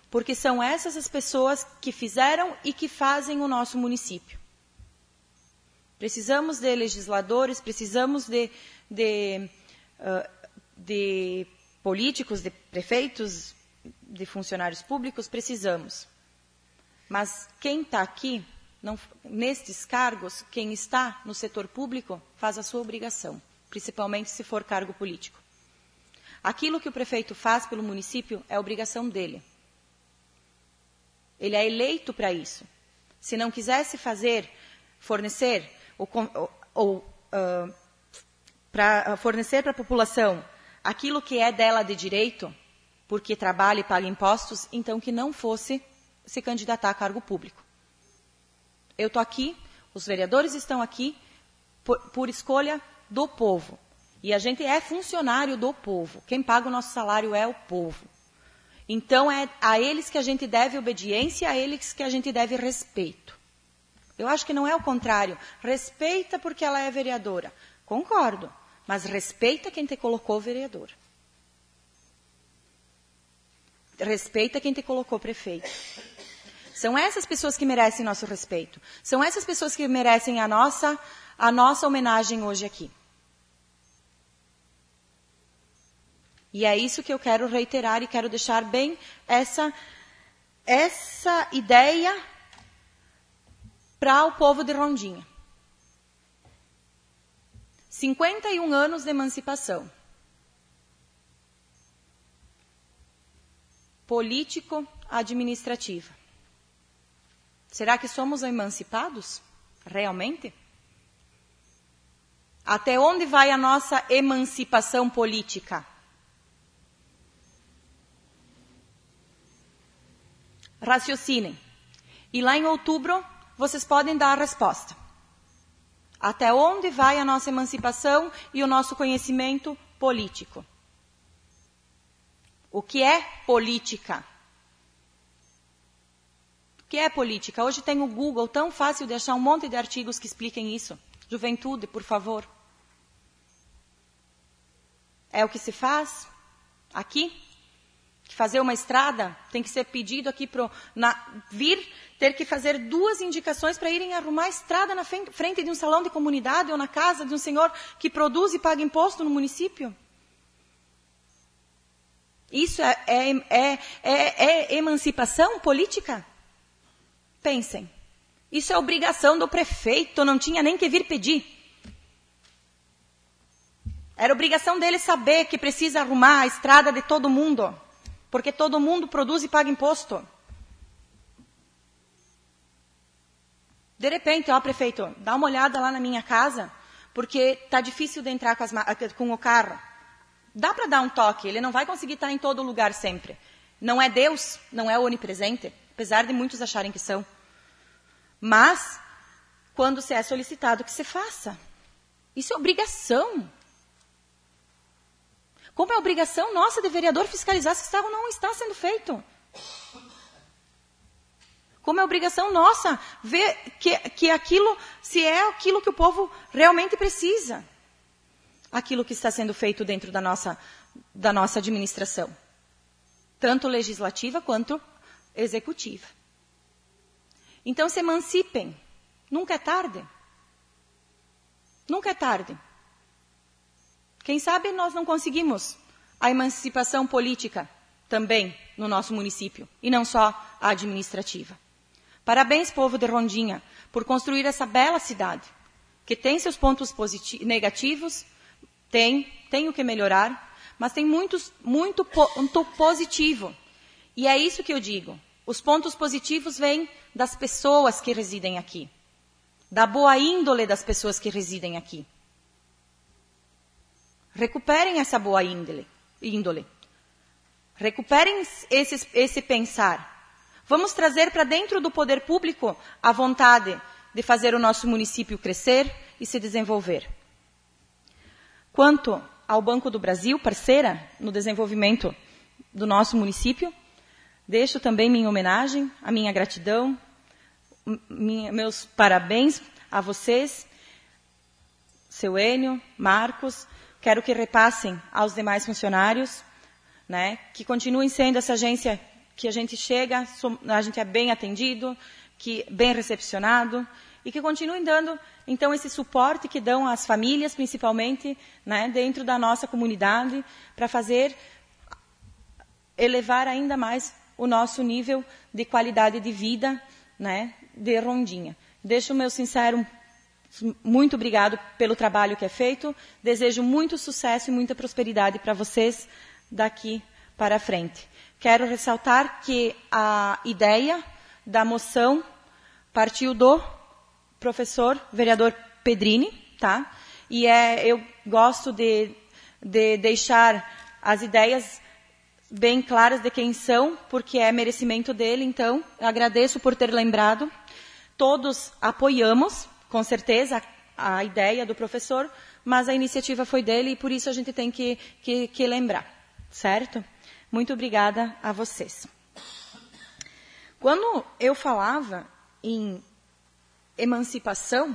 porque são essas as pessoas que fizeram e que fazem o nosso município. Precisamos de legisladores, precisamos de, de, uh, de políticos, de prefeitos, de funcionários públicos, precisamos. Mas quem está aqui, não, nestes cargos, quem está no setor público, faz a sua obrigação, principalmente se for cargo político. Aquilo que o prefeito faz pelo município é obrigação dele. Ele é eleito para isso. Se não quisesse fazer, fornecer, ou, ou uh, para fornecer para a população aquilo que é dela de direito, porque trabalha e paga impostos, então que não fosse se candidatar a cargo público. Eu estou aqui, os vereadores estão aqui por, por escolha do povo. E a gente é funcionário do povo. Quem paga o nosso salário é o povo. Então, é a eles que a gente deve obediência, a eles que a gente deve respeito. Eu acho que não é o contrário. Respeita porque ela é vereadora. Concordo. Mas respeita quem te colocou vereador. Respeita quem te colocou prefeito. São essas pessoas que merecem nosso respeito. São essas pessoas que merecem a nossa, a nossa homenagem hoje aqui. E é isso que eu quero reiterar e quero deixar bem essa, essa ideia para o povo de Rondinha. cinquenta e um anos de emancipação. Político-administrativa. Será que somos emancipados? Realmente? Até onde vai a nossa emancipação política? Raciocinem. E lá em outubro, vocês podem dar a resposta. Até onde vai a nossa emancipação e o nosso conhecimento político? O que é política? O que é política? Hoje tem o Google, tão fácil de achar um monte de artigos que expliquem isso. Juventude, por favor. É o que se faz aqui? Fazer uma estrada, tem que ser pedido aqui para vir, ter que fazer duas indicações para irem arrumar a estrada na frente de um salão de comunidade ou na casa de um senhor que produz e paga imposto no município. Isso é, é, é, é, é emancipação política? Pensem. Isso é obrigação do prefeito, não tinha nem que vir pedir. Era obrigação dele saber que precisa arrumar a estrada de todo mundo. Porque todo mundo produz e paga imposto. De repente, ó, prefeito, dá uma olhada lá na minha casa, porque está difícil de entrar com, as, com o carro. Dá para dar um toque, ele não vai conseguir estar em todo lugar sempre. Não é Deus, não é onipresente, apesar de muitos acharem que são. Mas, quando se é solicitado, que se faça. Isso é obrigação. Como é obrigação nossa de vereador fiscalizar se está ou não está sendo feito. Como é obrigação nossa ver que, que aquilo, se é aquilo que o povo realmente precisa. Aquilo que está sendo feito dentro da nossa, da nossa administração. Tanto legislativa quanto executiva. Então se emancipem. Nunca é tarde. Nunca é tarde. Quem sabe nós não conseguimos a emancipação política também no nosso município, e não só a administrativa. Parabéns, povo de Rondinha, por construir essa bela cidade, que tem seus pontos negativos, tem, tem o que melhorar, mas tem muitos, muito ponto positivo. E é isso que eu digo. Os pontos positivos vêm das pessoas que residem aqui, da boa índole das pessoas que residem aqui. Recuperem essa boa índole. índole. Recuperem esse, esse pensar. Vamos trazer para dentro do poder público a vontade de fazer o nosso município crescer e se desenvolver. Quanto ao Banco do Brasil, parceira no desenvolvimento do nosso município, deixo também minha homenagem, a minha gratidão, minha, meus parabéns a vocês, seu Enio, Marcos. Quero que repassem aos demais funcionários, né, que continuem sendo essa agência que a gente chega, a gente é bem atendido, que bem recepcionado, e que continuem dando, então, esse suporte que dão às famílias, principalmente, né, dentro da nossa comunidade, para fazer, elevar ainda mais o nosso nível de qualidade de vida, né, de Rondinha. Deixo o meu sincero muito obrigado pelo trabalho que é feito, desejo muito sucesso e muita prosperidade para vocês daqui para frente. Quero ressaltar que a ideia da moção partiu do professor vereador Pedrini, tá? E é, eu gosto de, de deixar as ideias bem claras de quem são, porque é merecimento dele, então agradeço por ter lembrado. Todos apoiamos, com certeza, a, a ideia do professor, mas a iniciativa foi dele e por isso a gente tem que, que, que lembrar, certo? Muito obrigada a vocês. Quando eu falava em emancipação,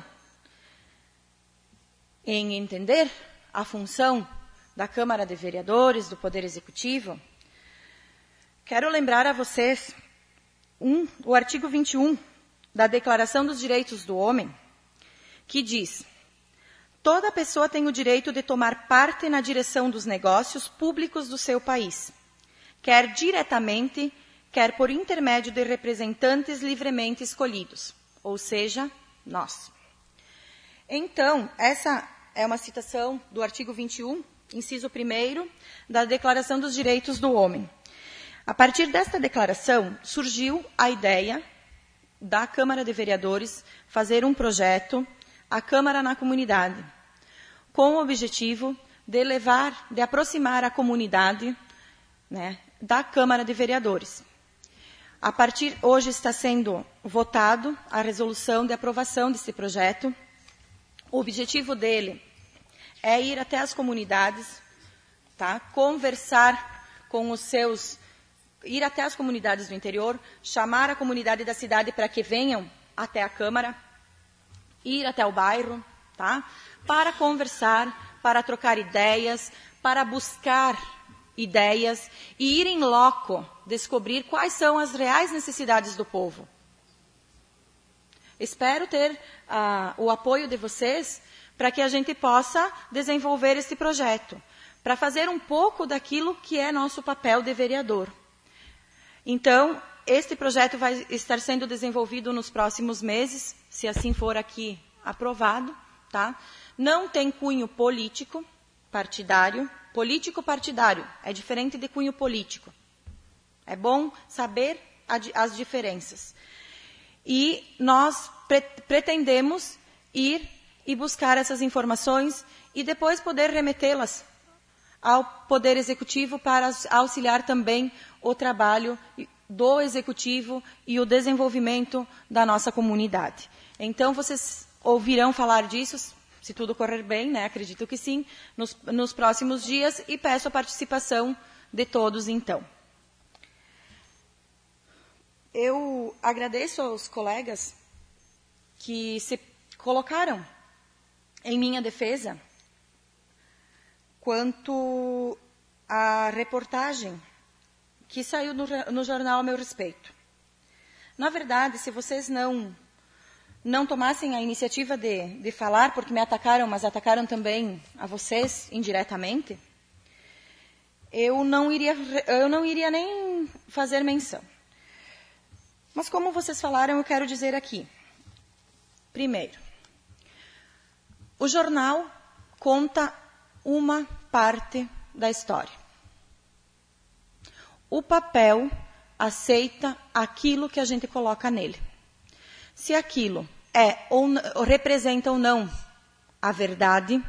em entender a função da Câmara de Vereadores, do Poder Executivo, quero lembrar a vocês um, o artigo vinte e um da Declaração dos Direitos do Homem, que diz: toda pessoa tem o direito de tomar parte na direção dos negócios públicos do seu país, quer diretamente, quer por intermédio de representantes livremente escolhidos, ou seja, nós. Então, essa é uma citação do artigo vinte e um, inciso primeiro, da Declaração dos Direitos do Homem. A partir desta declaração, surgiu a ideia da Câmara de Vereadores fazer um projeto, a Câmara na Comunidade, com o objetivo de levar, de aproximar a comunidade, né, da Câmara de Vereadores. A partir, hoje está sendo votado a resolução de aprovação desse projeto. O objetivo dele é ir até as comunidades, tá, conversar com os seus, ir até as comunidades do interior, chamar a comunidade da cidade para que venham até a Câmara, ir até o bairro, tá, para conversar, para trocar ideias, para buscar ideias e ir em loco descobrir quais são as reais necessidades do povo. Espero ter uh, o apoio de vocês para que a gente possa desenvolver esse projeto, para fazer um pouco daquilo que é nosso papel de vereador. Então, este projeto vai estar sendo desenvolvido nos próximos meses, se assim for aqui aprovado, tá? Não tem cunho político, partidário. Político partidário é diferente de cunho político. É bom saber a, as diferenças. E nós pre pretendemos ir e buscar essas informações e depois poder remetê-las ao Poder Executivo para auxiliar também o trabalho do Executivo e o desenvolvimento da nossa comunidade. Então, vocês ouvirão falar disso, se tudo correr bem, né? Acredito que sim, nos, nos próximos dias, e peço a participação de todos, então. Eu agradeço aos colegas que se colocaram em minha defesa quanto à reportagem que saiu no, no jornal a meu respeito. Na verdade, se vocês não... não tomassem a iniciativa de, de falar, porque me atacaram, mas atacaram também a vocês indiretamente, eu não iria, eu não iria nem fazer menção. Mas como vocês falaram, eu quero dizer aqui. Primeiro, o jornal conta uma parte da história. O papel aceita aquilo que a gente coloca nele. Se aquilo é ou, ou representa ou não a verdade,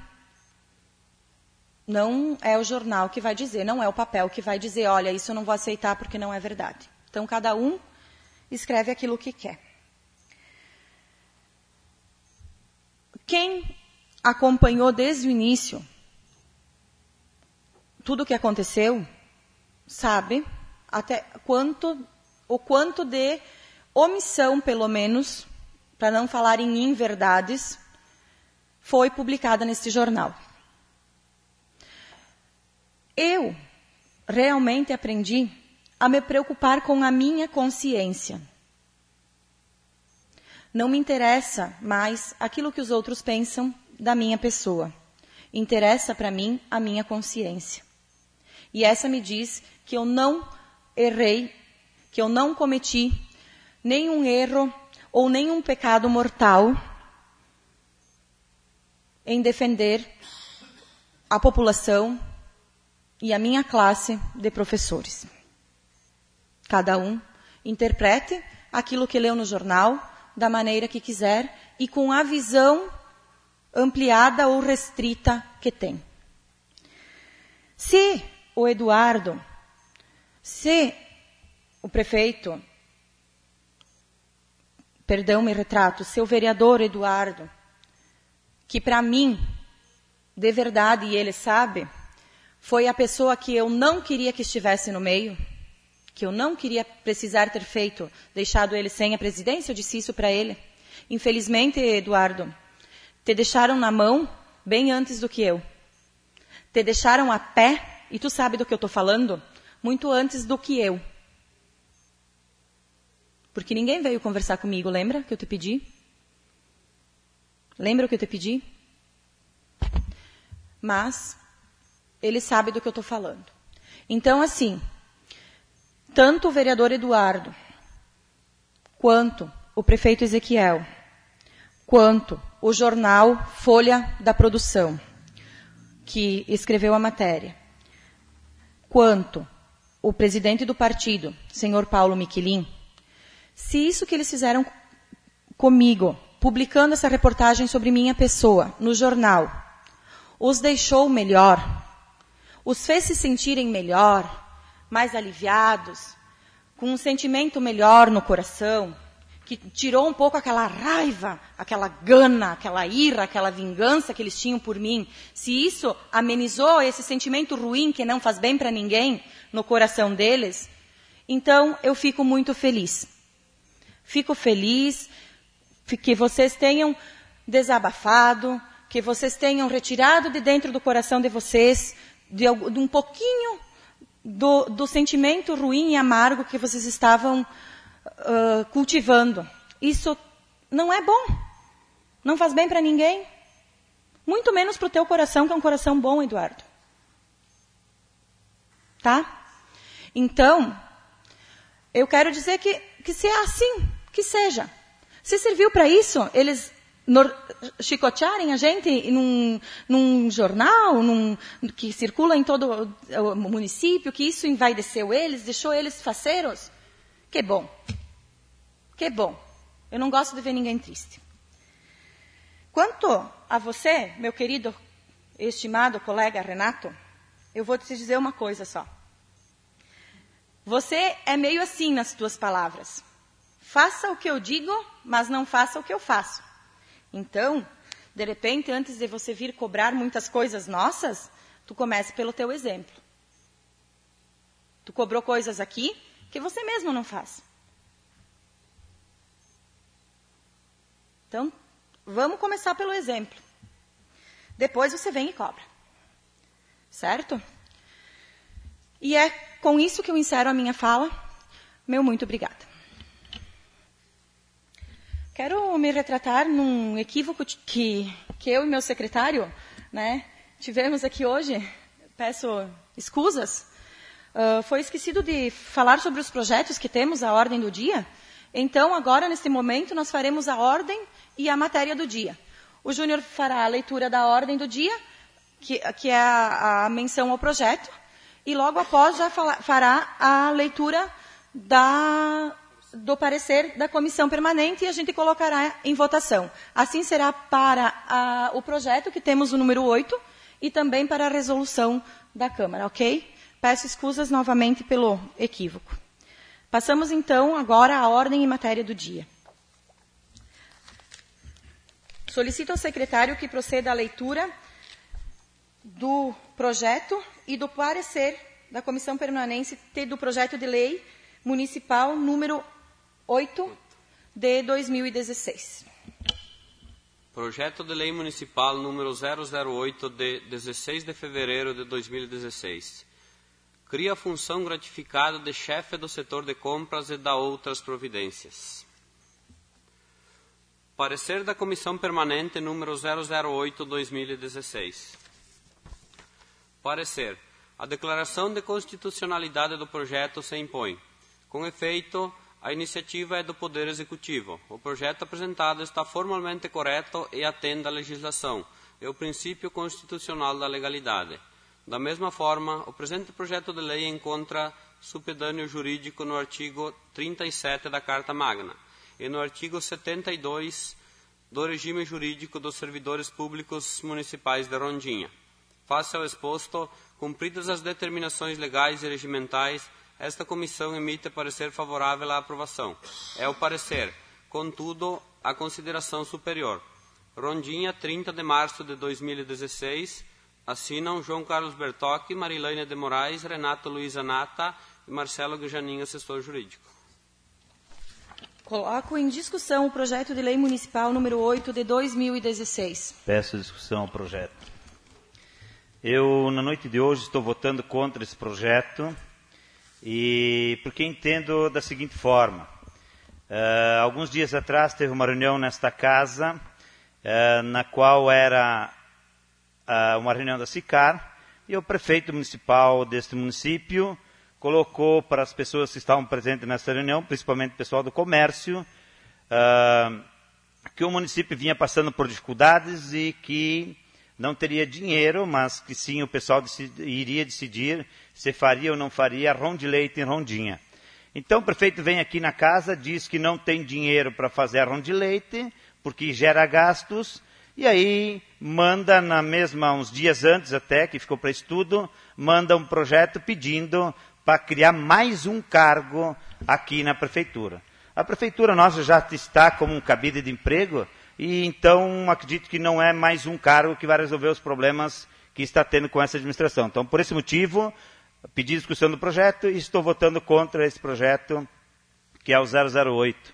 não é o jornal que vai dizer, não é o papel que vai dizer, olha, isso eu não vou aceitar porque não é verdade. Então, cada um escreve aquilo que quer. Quem acompanhou desde o início tudo o que aconteceu, sabe até quanto, o quanto de omissão, pelo menos, para não falar em inverdades, foi publicada neste jornal. Eu realmente aprendi a me preocupar com a minha consciência. Não me interessa mais aquilo que os outros pensam da minha pessoa. Interessa para mim a minha consciência. E essa me diz que eu não errei, que eu não cometi nenhum erro ou nenhum pecado mortal em defender a população e a minha classe de professores. Cada um interprete aquilo que leu no jornal da maneira que quiser e com a visão ampliada ou restrita que tem. Se o Eduardo, se o prefeito, perdão, me retrato, se o vereador Eduardo, que para mim, de verdade, e ele sabe, foi a pessoa que eu não queria que estivesse no meio, que eu não queria precisar ter feito, deixado ele sem a presidência, eu disse isso para ele. Infelizmente, Eduardo, te deixaram na mão bem antes do que eu. Te deixaram a pé, e tu sabe do que eu estou falando, muito antes do que eu. Porque ninguém veio conversar comigo, lembra que eu te pedi? Lembra o que eu te pedi? Mas ele sabe do que eu estou falando. Então, assim, tanto o vereador Eduardo, quanto o prefeito Ezequiel, quanto o jornal Folha da Produção, que escreveu a matéria, quanto o presidente do partido, senhor Paulo Miquelin, se isso que eles fizeram comigo, publicando essa reportagem sobre minha pessoa no jornal, os deixou melhor, os fez se sentirem melhor, mais aliviados, com um sentimento melhor no coração, que tirou um pouco aquela raiva, aquela gana, aquela ira, aquela vingança que eles tinham por mim, se isso amenizou esse sentimento ruim que não faz bem para ninguém no coração deles, então eu fico muito feliz. Fico feliz que vocês tenham desabafado, que vocês tenham retirado de dentro do coração de vocês de, de um pouquinho do, do sentimento ruim e amargo que vocês estavam uh, cultivando. Isso não é bom. Não faz bem para ninguém. Muito menos para o teu coração, que é um coração bom, Eduardo. Tá? Então, eu quero dizer que, que se é assim, que seja. Se serviu para isso, eles nor- chicotearem a gente num, num jornal, num, que circula em todo o município, que isso envaideceu eles, deixou eles faceiros, que bom. Que bom. Eu não gosto de ver ninguém triste. Quanto a você, meu querido, estimado colega Renato, eu vou te dizer uma coisa só. Você é meio assim nas tuas palavras. Faça o que eu digo, mas não faça o que eu faço. Então, de repente, antes de você vir cobrar muitas coisas nossas, tu comece pelo teu exemplo. Tu cobrou coisas aqui que você mesmo não faz. Então, vamos começar pelo exemplo. Depois você vem e cobra. Certo? E é com isso que eu encerro a minha fala. Meu muito obrigada. Quero me retratar num equívoco que, que eu e meu secretário, né, tivemos aqui hoje. Peço escusas. Uh, foi esquecido de falar sobre os projetos que temos, a ordem do dia. Então, agora, neste momento, nós faremos a ordem e a matéria do dia. O Júnior fará a leitura da ordem do dia, que, que é a, a menção ao projeto, e logo após já fala, fará a leitura da, do parecer da comissão permanente e a gente colocará em votação. Assim será para a, o projeto, que temos o número oito, e também para a resolução da Câmara, ok? Peço escusas novamente pelo equívoco. Passamos, então, agora à ordem e matéria do dia. Solicito ao secretário que proceda à leitura do projeto e do parecer da Comissão Permanente do projeto de lei municipal número oito de dois mil e dezesseis. Projeto de lei municipal número zero zero oito de dezesseis de fevereiro de dois mil e dezesseis. cria a função gratificada de chefe do setor de compras e dá outras providências. Parecer da Comissão Permanente número zero zero oito barra dois mil e dezesseis. Parecer. A declaração de constitucionalidade do projeto se impõe. Com efeito, a iniciativa é do Poder Executivo. O projeto apresentado está formalmente correto e atende à legislação e ao princípio constitucional da legalidade. Da mesma forma, o presente projeto de lei encontra supedâneo jurídico no artigo trinta e sete da Carta Magna e no artigo setenta e dois do regime jurídico dos servidores públicos municipais de Rondinha. Face ao exposto, cumpridas as determinações legais e regimentais, esta comissão emite parecer favorável à aprovação. É o parecer, contudo, a consideração superior. Rondinha, trinta de março de dois mil e dezesseis, assinam João Carlos Bertocchi, Marilene de Moraes, Renato Luiz Anata e Marcelo Gujanin, assessor jurídico. Coloco em discussão o projeto de lei municipal número oito de dois mil e dezesseis. Peço discussão ao projeto. Eu, na noite de hoje, estou votando contra esse projeto, e porque entendo da seguinte forma. Uh, alguns dias atrás teve uma reunião nesta casa, uh, na qual era uh, uma reunião da SICAR, e o prefeito municipal deste município colocou para as pessoas que estavam presentes nessa reunião, principalmente o pessoal do comércio, uh, que o município vinha passando por dificuldades e que não teria dinheiro, mas que sim o pessoal decidi, iria decidir se faria ou não faria ronde leite em Rondinha. Então o prefeito vem aqui na casa, diz que não tem dinheiro para fazer a ronde leite, porque gera gastos, e aí manda na mesma, uns dias antes até, que ficou para estudo, manda um projeto pedindo para criar mais um cargo aqui na prefeitura. A prefeitura nossa já está como um cabide de emprego, e então acredito que não é mais um cargo que vai resolver os problemas que está tendo com essa administração. Então, por esse motivo, pedi discussão do projeto e estou votando contra esse projeto, que é o zero zero oito.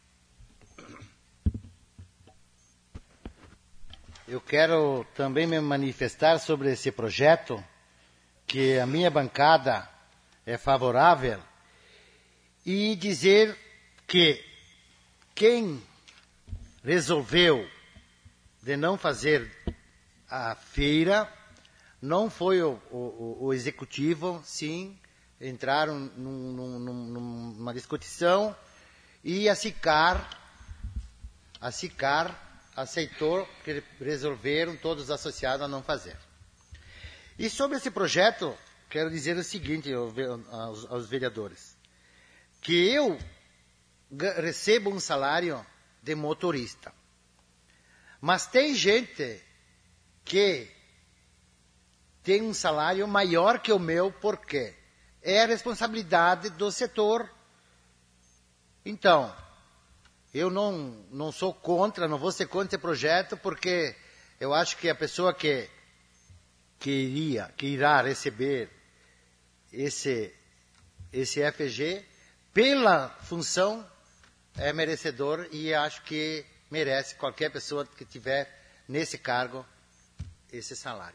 Eu quero também me manifestar sobre esse projeto, que a minha bancada é favorável, e dizer que quem resolveu de não fazer a feira não foi o, o, o executivo, sim, entraram num, num, numa discussão e a SICAR, a SICAR aceitou que resolveram todos os associados a não fazer. E sobre esse projeto, quero dizer o seguinte aos, aos vereadores, que eu recebo um salário de motorista. Mas tem gente que tem um salário maior que o meu, porque é a responsabilidade do setor. Então, eu não, não sou contra, não vou ser contra esse projeto, porque eu acho que a pessoa que, que, iria, que irá receber esse, esse F G, pela função, é merecedor, e acho que merece qualquer pessoa que tiver nesse cargo esse salário.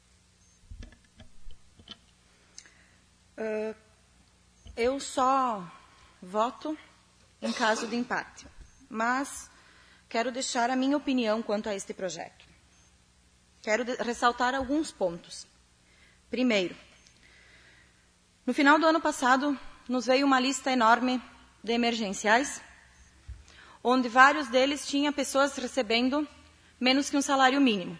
Uh, eu só voto em caso de empate, mas quero deixar a minha opinião quanto a este projeto. Quero de- ressaltar alguns pontos. Primeiro, no final do ano passado, nos veio uma lista enorme de emergenciais, onde vários deles tinham pessoas recebendo menos que um salário mínimo.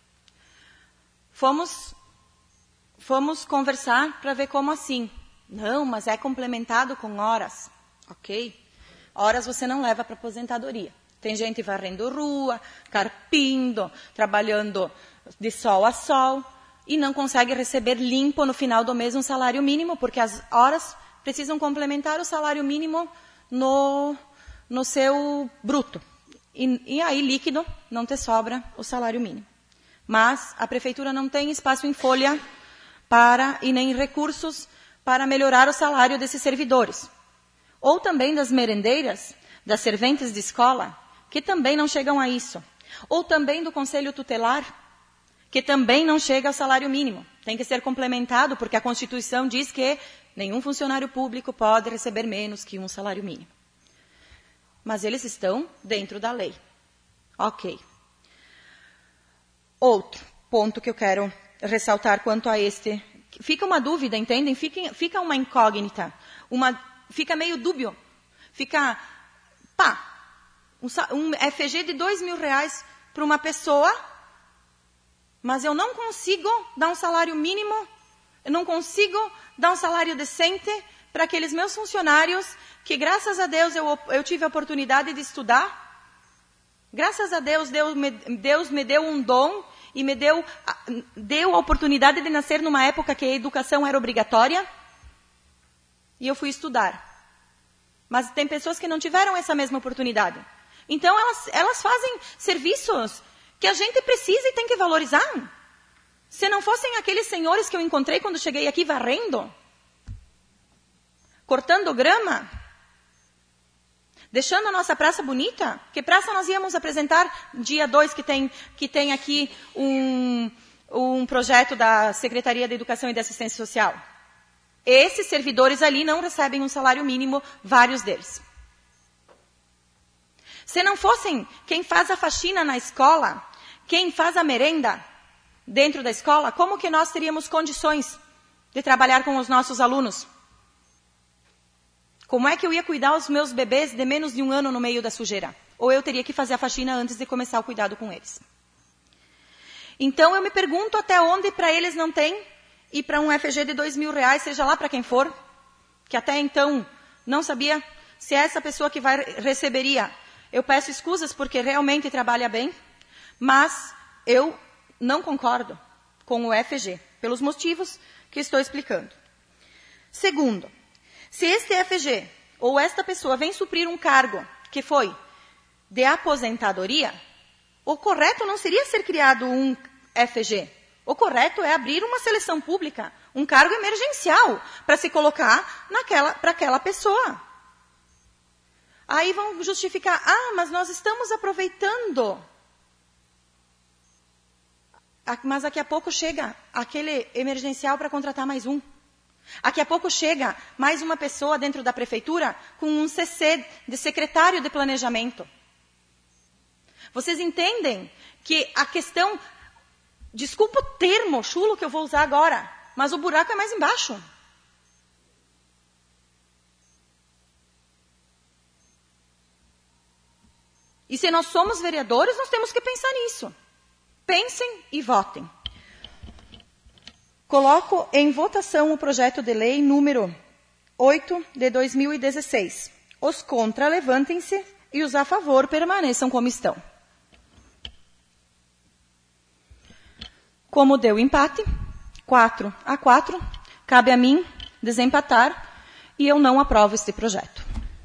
Fomos, fomos conversar para ver como assim. Não, mas é complementado com horas. Ok. Horas você não leva para aposentadoria. Tem gente varrendo rua, carpindo, trabalhando de sol a sol, e não consegue receber limpo no final do mês um salário mínimo, porque as horas precisam complementar o salário mínimo no... no seu bruto. E, e aí, líquido, não te sobra o salário mínimo. Mas a prefeitura não tem espaço em folha para, e nem recursos para melhorar o salário desses servidores. Ou também das merendeiras, das serventes de escola, que também não chegam a isso. Ou também do conselho tutelar, que também não chega ao salário mínimo. Tem que ser complementado, porque a Constituição diz que nenhum funcionário público pode receber menos que um salário mínimo. Mas eles estão dentro da lei. Ok. Outro ponto que eu quero ressaltar quanto a este. Fica uma dúvida, entendem? Fica, fica uma incógnita. Uma, fica meio dúbio. Fica, pá, um, um F G de dois mil reais para uma pessoa, mas eu não consigo dar um salário mínimo, eu não consigo dar um salário decente para aqueles meus funcionários que, graças a Deus, eu, eu tive a oportunidade de estudar. Graças a Deus, Deus me, Deus me deu um dom e me deu, deu a oportunidade de nascer numa época que a educação era obrigatória. E eu fui estudar. Mas tem pessoas que não tiveram essa mesma oportunidade. Então, elas, elas fazem serviços que a gente precisa e tem que valorizar. Se não fossem aqueles senhores que eu encontrei quando cheguei aqui varrendo, cortando grama, deixando a nossa praça bonita. Que praça nós íamos apresentar dia dois, que tem, que tem aqui um, um projeto da Secretaria de Educação e de Assistência Social. Esses servidores ali não recebem um salário mínimo, vários deles. Se não fossem quem faz a faxina na escola, quem faz a merenda dentro da escola, como que nós teríamos condições de trabalhar com os nossos alunos? Como é que eu ia cuidar os meus bebês de menos de um ano no meio da sujeira? Ou eu teria que fazer a faxina antes de começar o cuidado com eles? Então, eu me pergunto até onde para eles não tem, e para um F G de dois mil reais, seja lá para quem for, que até então não sabia se essa pessoa que vai receberia. Eu peço escusas porque realmente trabalha bem, mas eu não concordo com o F G, pelos motivos que estou explicando. Segundo, se este F G ou esta pessoa vem suprir um cargo que foi de aposentadoria, o correto não seria ser criado um F G. O correto é abrir uma seleção pública, um cargo emergencial, para se colocar naquela, para aquela pessoa. Aí vão justificar, ah, mas nós estamos aproveitando. Mas daqui a pouco chega aquele emergencial para contratar mais um. Daqui a pouco chega mais uma pessoa dentro da prefeitura com um C C de secretário de planejamento. Vocês entendem que a questão, desculpa o termo chulo que eu vou usar agora, mas o buraco é mais embaixo. E se nós somos vereadores, nós temos que pensar nisso. Pensem e votem. Coloco em votação o projeto de lei número oito de dois mil e dezesseis. Os contra, levantem-se e os a favor permaneçam como estão. Como deu empate, quatro a quatro, cabe a mim desempatar e eu não aprovo este projeto.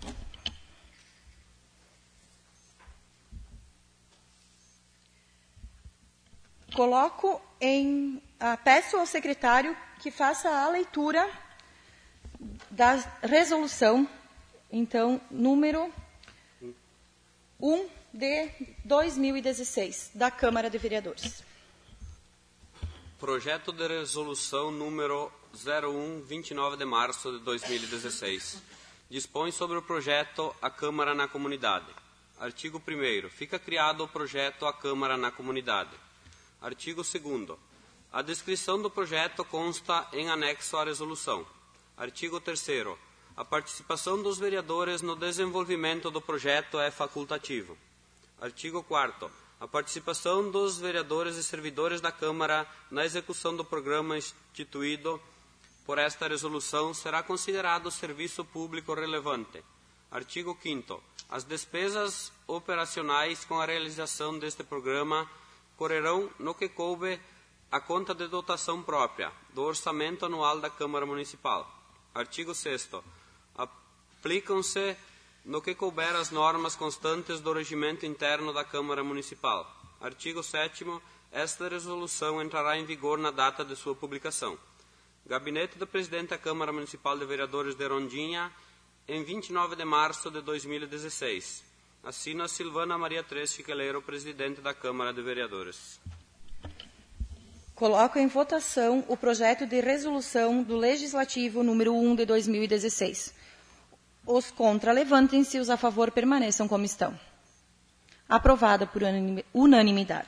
Coloco em... Ah, peço ao secretário que faça a leitura da resolução, então, número um de dois mil e dezesseis, da Câmara de Vereadores. Projeto de resolução número zero um, vinte e nove de março de dois mil e dezesseis. Dispõe sobre o projeto A Câmara na Comunidade. Artigo primeiro. Fica criado o projeto A Câmara na Comunidade. Artigo segundo. A descrição do projeto consta em anexo à resolução. Artigo terceiro. A participação dos vereadores no desenvolvimento do projeto é facultativo. Artigo quarto. A participação dos vereadores e servidores da Câmara na execução do programa instituído por esta resolução será considerado serviço público relevante. Artigo quinto. As despesas operacionais com a realização deste programa correrão no que coube a conta de dotação própria do orçamento anual da Câmara Municipal. Artigo sexto. Aplicam-se no que couber as normas constantes do regimento interno da Câmara Municipal. Artigo sétimo. Esta resolução entrará em vigor na data de sua publicação. Gabinete do Presidente da Câmara Municipal de Vereadores de Rondinha, em vinte e nove de março de dois mil e dezesseis. Assina Silvana Maria Tres Chiqueleiro, Presidente da Câmara de Vereadores. Coloco em votação o projeto de resolução do Legislativo número um de dois mil e dezesseis. Os contra, levantem-se, os a favor permaneçam como estão. Aprovada por unanimidade.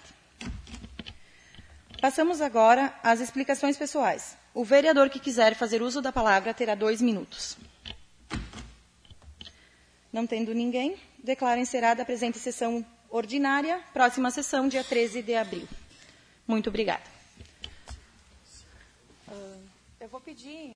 Passamos agora às explicações pessoais. O vereador que quiser fazer uso da palavra terá dois minutos. Não tendo ninguém, declaro encerrada a presente sessão ordinária. Próxima sessão, dia treze de abril. Muito obrigada. Eu vou pedir...